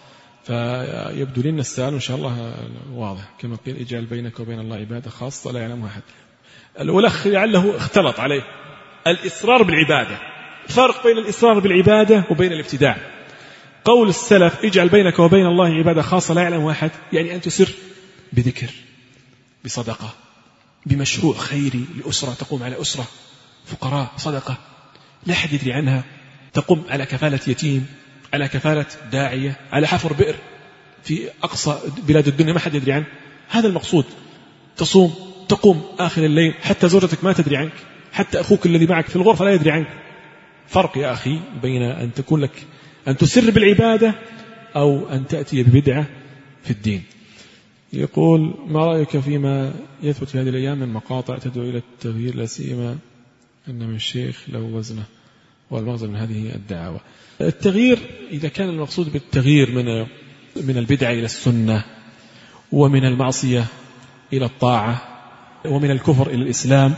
فيبدو لنا السؤال إن شاء الله واضح. كما قيل اجعل بينك وبين الله عبادة خاصة لا يعلمها أحد. والأخ لعله اختلط عليه الإصرار بالعبادة، فرق بين الإصرار بالعبادة وبين الابتداع. قول السلف اجعل بينك وبين الله عبادة خاصة لا يعلمها أحد، يعني أن تسر بذكر، بصدقة، بمشروع خيري لأسرة، تقوم على أسرة فقراء، صدقة لا أحد يدري عنها، تقوم على كفالة يتيم، على كفالة داعية، على حفر بئر في أقصى بلاد الدنيا ما حد يدري عنه. هذا المقصود. تصوم، تقوم آخر الليل، حتى زوجتك ما تدري عنك، حتى أخوك الذي معك في الغرفة لا يدري عنك. فرق يا أخي بين أن تكون لك أن تسر بالعبادة أو أن تأتي ببدعة في الدين. يقول ما رأيك فيما يثبت في هذه الأيام من مقاطع تدعو إلى التغيير، لا سيما أن من الشيخ له وزنه، والمغزى من هذه الدعوة. التغيير إذا كان المقصود بالتغيير من البدعة إلى السنة، ومن المعصية إلى الطاعة، ومن الكفر إلى الإسلام،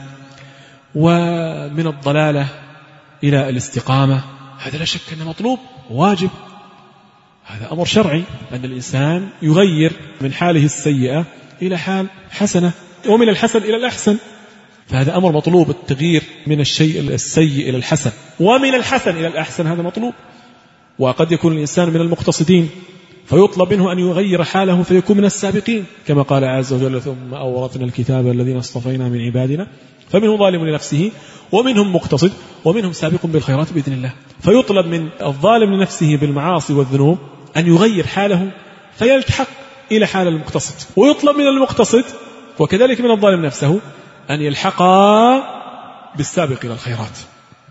ومن الضلالة إلى الاستقامة، هذا لا شك أنه مطلوب واجب. هذا أمر شرعي أن الإنسان يغير من حاله السيئة إلى حال حسنة، ومن الحسن إلى الأحسن، فهذا أمر مطلوب. التغيير من الشيء السيء إلى الحسن ومن الحسن إلى الأحسن هذا مطلوب. وقد يكون الإنسان من المقتصدين فيطلب منه أن يغير حاله فيكون من السابقين، كما قال عز وجل ثم أورثنا الكتاب الذين اصطفينا من عبادنا فمنهم ظالم لنفسه ومنهم مقتصد ومنهم سابق بالخيرات بإذن الله. فيطلب من الظالم لنفسه بالمعاصي والذنوب أن يغير حاله فيلتحق إلى حال المقتصد، ويطلب من المقتصد وكذلك من الظالم نفسه أن يلحق بالسابق إلى الخيرات.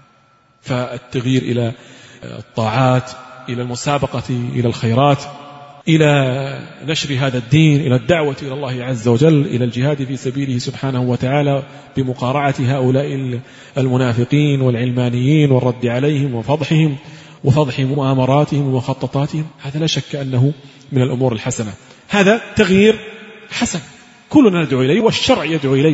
فالتغيير إلى الطاعات، إلى المسابقة إلى الخيرات، إلى نشر هذا الدين، إلى الدعوة إلى الله عز وجل، إلى الجهاد في سبيله سبحانه وتعالى بمقارعة هؤلاء المنافقين والعلمانيين والرد عليهم وفضح مؤامراتهم ومخططاتهم. هذا لا شك أنه من الأمور الحسنة، هذا تغيير حسن كلنا ندعو إليه والشرع يدعو إليه.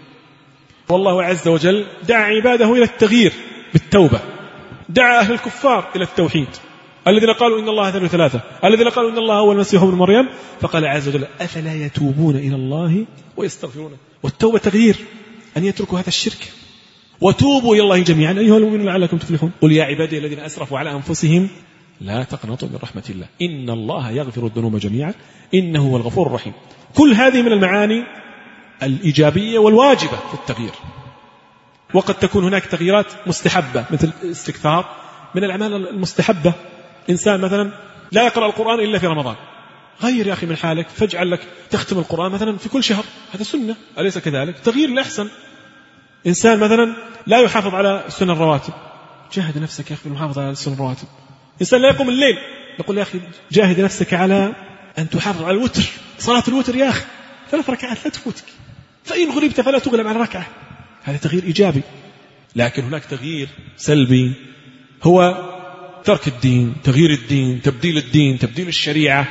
والله عز وجل دعا عباده إلى التغيير بالتوبة، دعا أهل الكفار إلى التوحيد، الذين قالوا إن الله ثالث ثلاثة، الذين قالوا إن الله هو المسيح ابن مريم، فقال عز وجل أفلا يتوبون إلى الله ويستغفرونه. والتوبة تغيير، أن يتركوا هذا الشرك. وتوبوا إلى الله جميعا أيها المؤمنون لعلكم تفلحون. قل يا عبادي الذين أسرفوا على أنفسهم لا تقنطوا من رحمة الله إن الله يغفر الذنوب جميعا إنه هو الغفور الرحيم. كل هذه من المعاني الإيجابية والواجبة في التغيير. وقد تكون هناك تغييرات مستحبة مثل الاستكثار من الأعمال المستحبة. إنسان مثلا لا يقرأ القرآن إلا في رمضان، غير يا أخي من حالك فاجعل لك تختم القرآن مثلا في كل شهر، هذا سنة أليس كذلك؟ تغيير الأحسن. إنسان مثلا لا يحافظ على سنة الرواتب، جاهد نفسك يا أخي بالمحافظة على سنة الرواتب. إنسان لا يقوم الليل، نقول يا أخي جاهد نفسك على أن تحافظ على الوتر، صلاة الوتر يا أخي 3 ركعات لا تفوتك، فإن غلبت فلا تغلب على ركعة. هذا تغيير إيجابي. لكن هناك تغيير سلبي هو ترك الدين، تغيير الدين، تبديل الدين، تبديل الشريعة،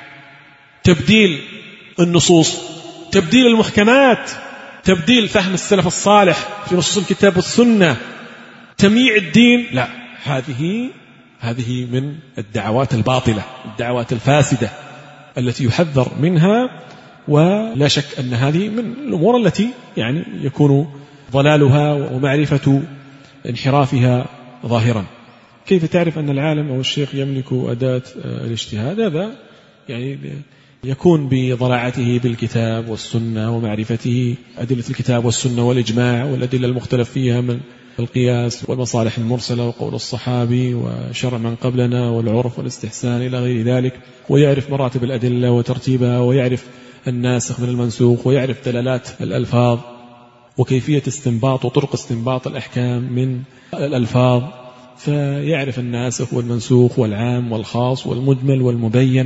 تبديل النصوص، تبديل المحكمات، تبديل فهم السلف الصالح في نصوص الكتاب والسنة، تمييع الدين. لا، هذه من الدعوات الباطلة، الدعوات الفاسدة التي يحذر منها. ولا شك أن هذه من الأمور التي يعني يكون ضلالها ومعرفة انحرافها ظاهرا. كيف تعرف أن العالم أو الشيخ يملك أداة الاجتهاد؟ هذا يعني يكون بضراعته بالكتاب والسنة ومعرفته أدلة الكتاب والسنة والإجماع والأدلة المختلف فيها من القياس والمصالح المرسلة وقول الصحابي وشرع من قبلنا والعرف والاستحسان إلى غير ذلك، ويعرف مراتب الأدلة وترتيبها، ويعرف الناسخ من المنسوخ، ويعرف دلالات الألفاظ وكيفية استنباط وطرق استنباط الأحكام من الألفاظ، فيعرف الناسخ والمنسوخ والعام والخاص والمجمل والمبين،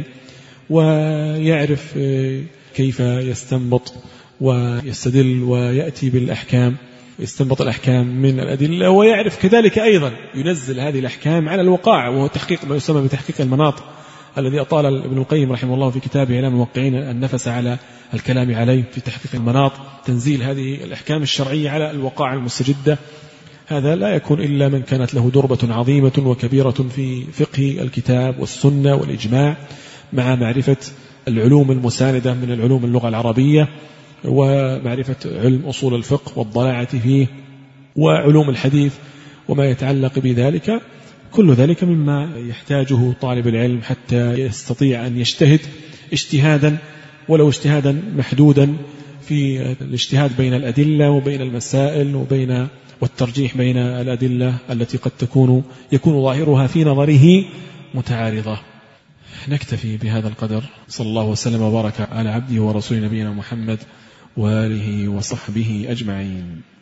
ويعرف كيف يستنبط ويستدل ويأتي بالأحكام، يستنبط الأحكام من الأدلة، ويعرف كذلك أيضا ينزل هذه الأحكام على الوقائع، وهو تحقيق ما يسمى بتحقيق المناط، الذي أطال ابن القيم رحمه الله في كتابه إعلام الموقعين النفس على الكلام عليه في تحقيق المناط، تنزيل هذه الأحكام الشرعية على الوقائع المستجدة. هذا لا يكون إلا من كانت له دربة عظيمة وكبيرة في فقه الكتاب والسنة والإجماع، مع معرفة العلوم المساندة من العلوم اللغة العربية، ومعرفة علم أصول الفقه والضلاعة فيه، وعلوم الحديث وما يتعلق بذلك. كل ذلك مما يحتاجه طالب العلم حتى يستطيع أن يجتهد اجتهادا ولو اجتهادا محدودا في الاجتهاد بين الأدلة وبين المسائل والترجيح بين الأدلة التي قد يكون ظاهرها في نظره متعارضة. نكتفي بهذا القدر. صلى الله وسلم وبارك على عبده ورسول نبينا محمد وآله وصحبه أجمعين.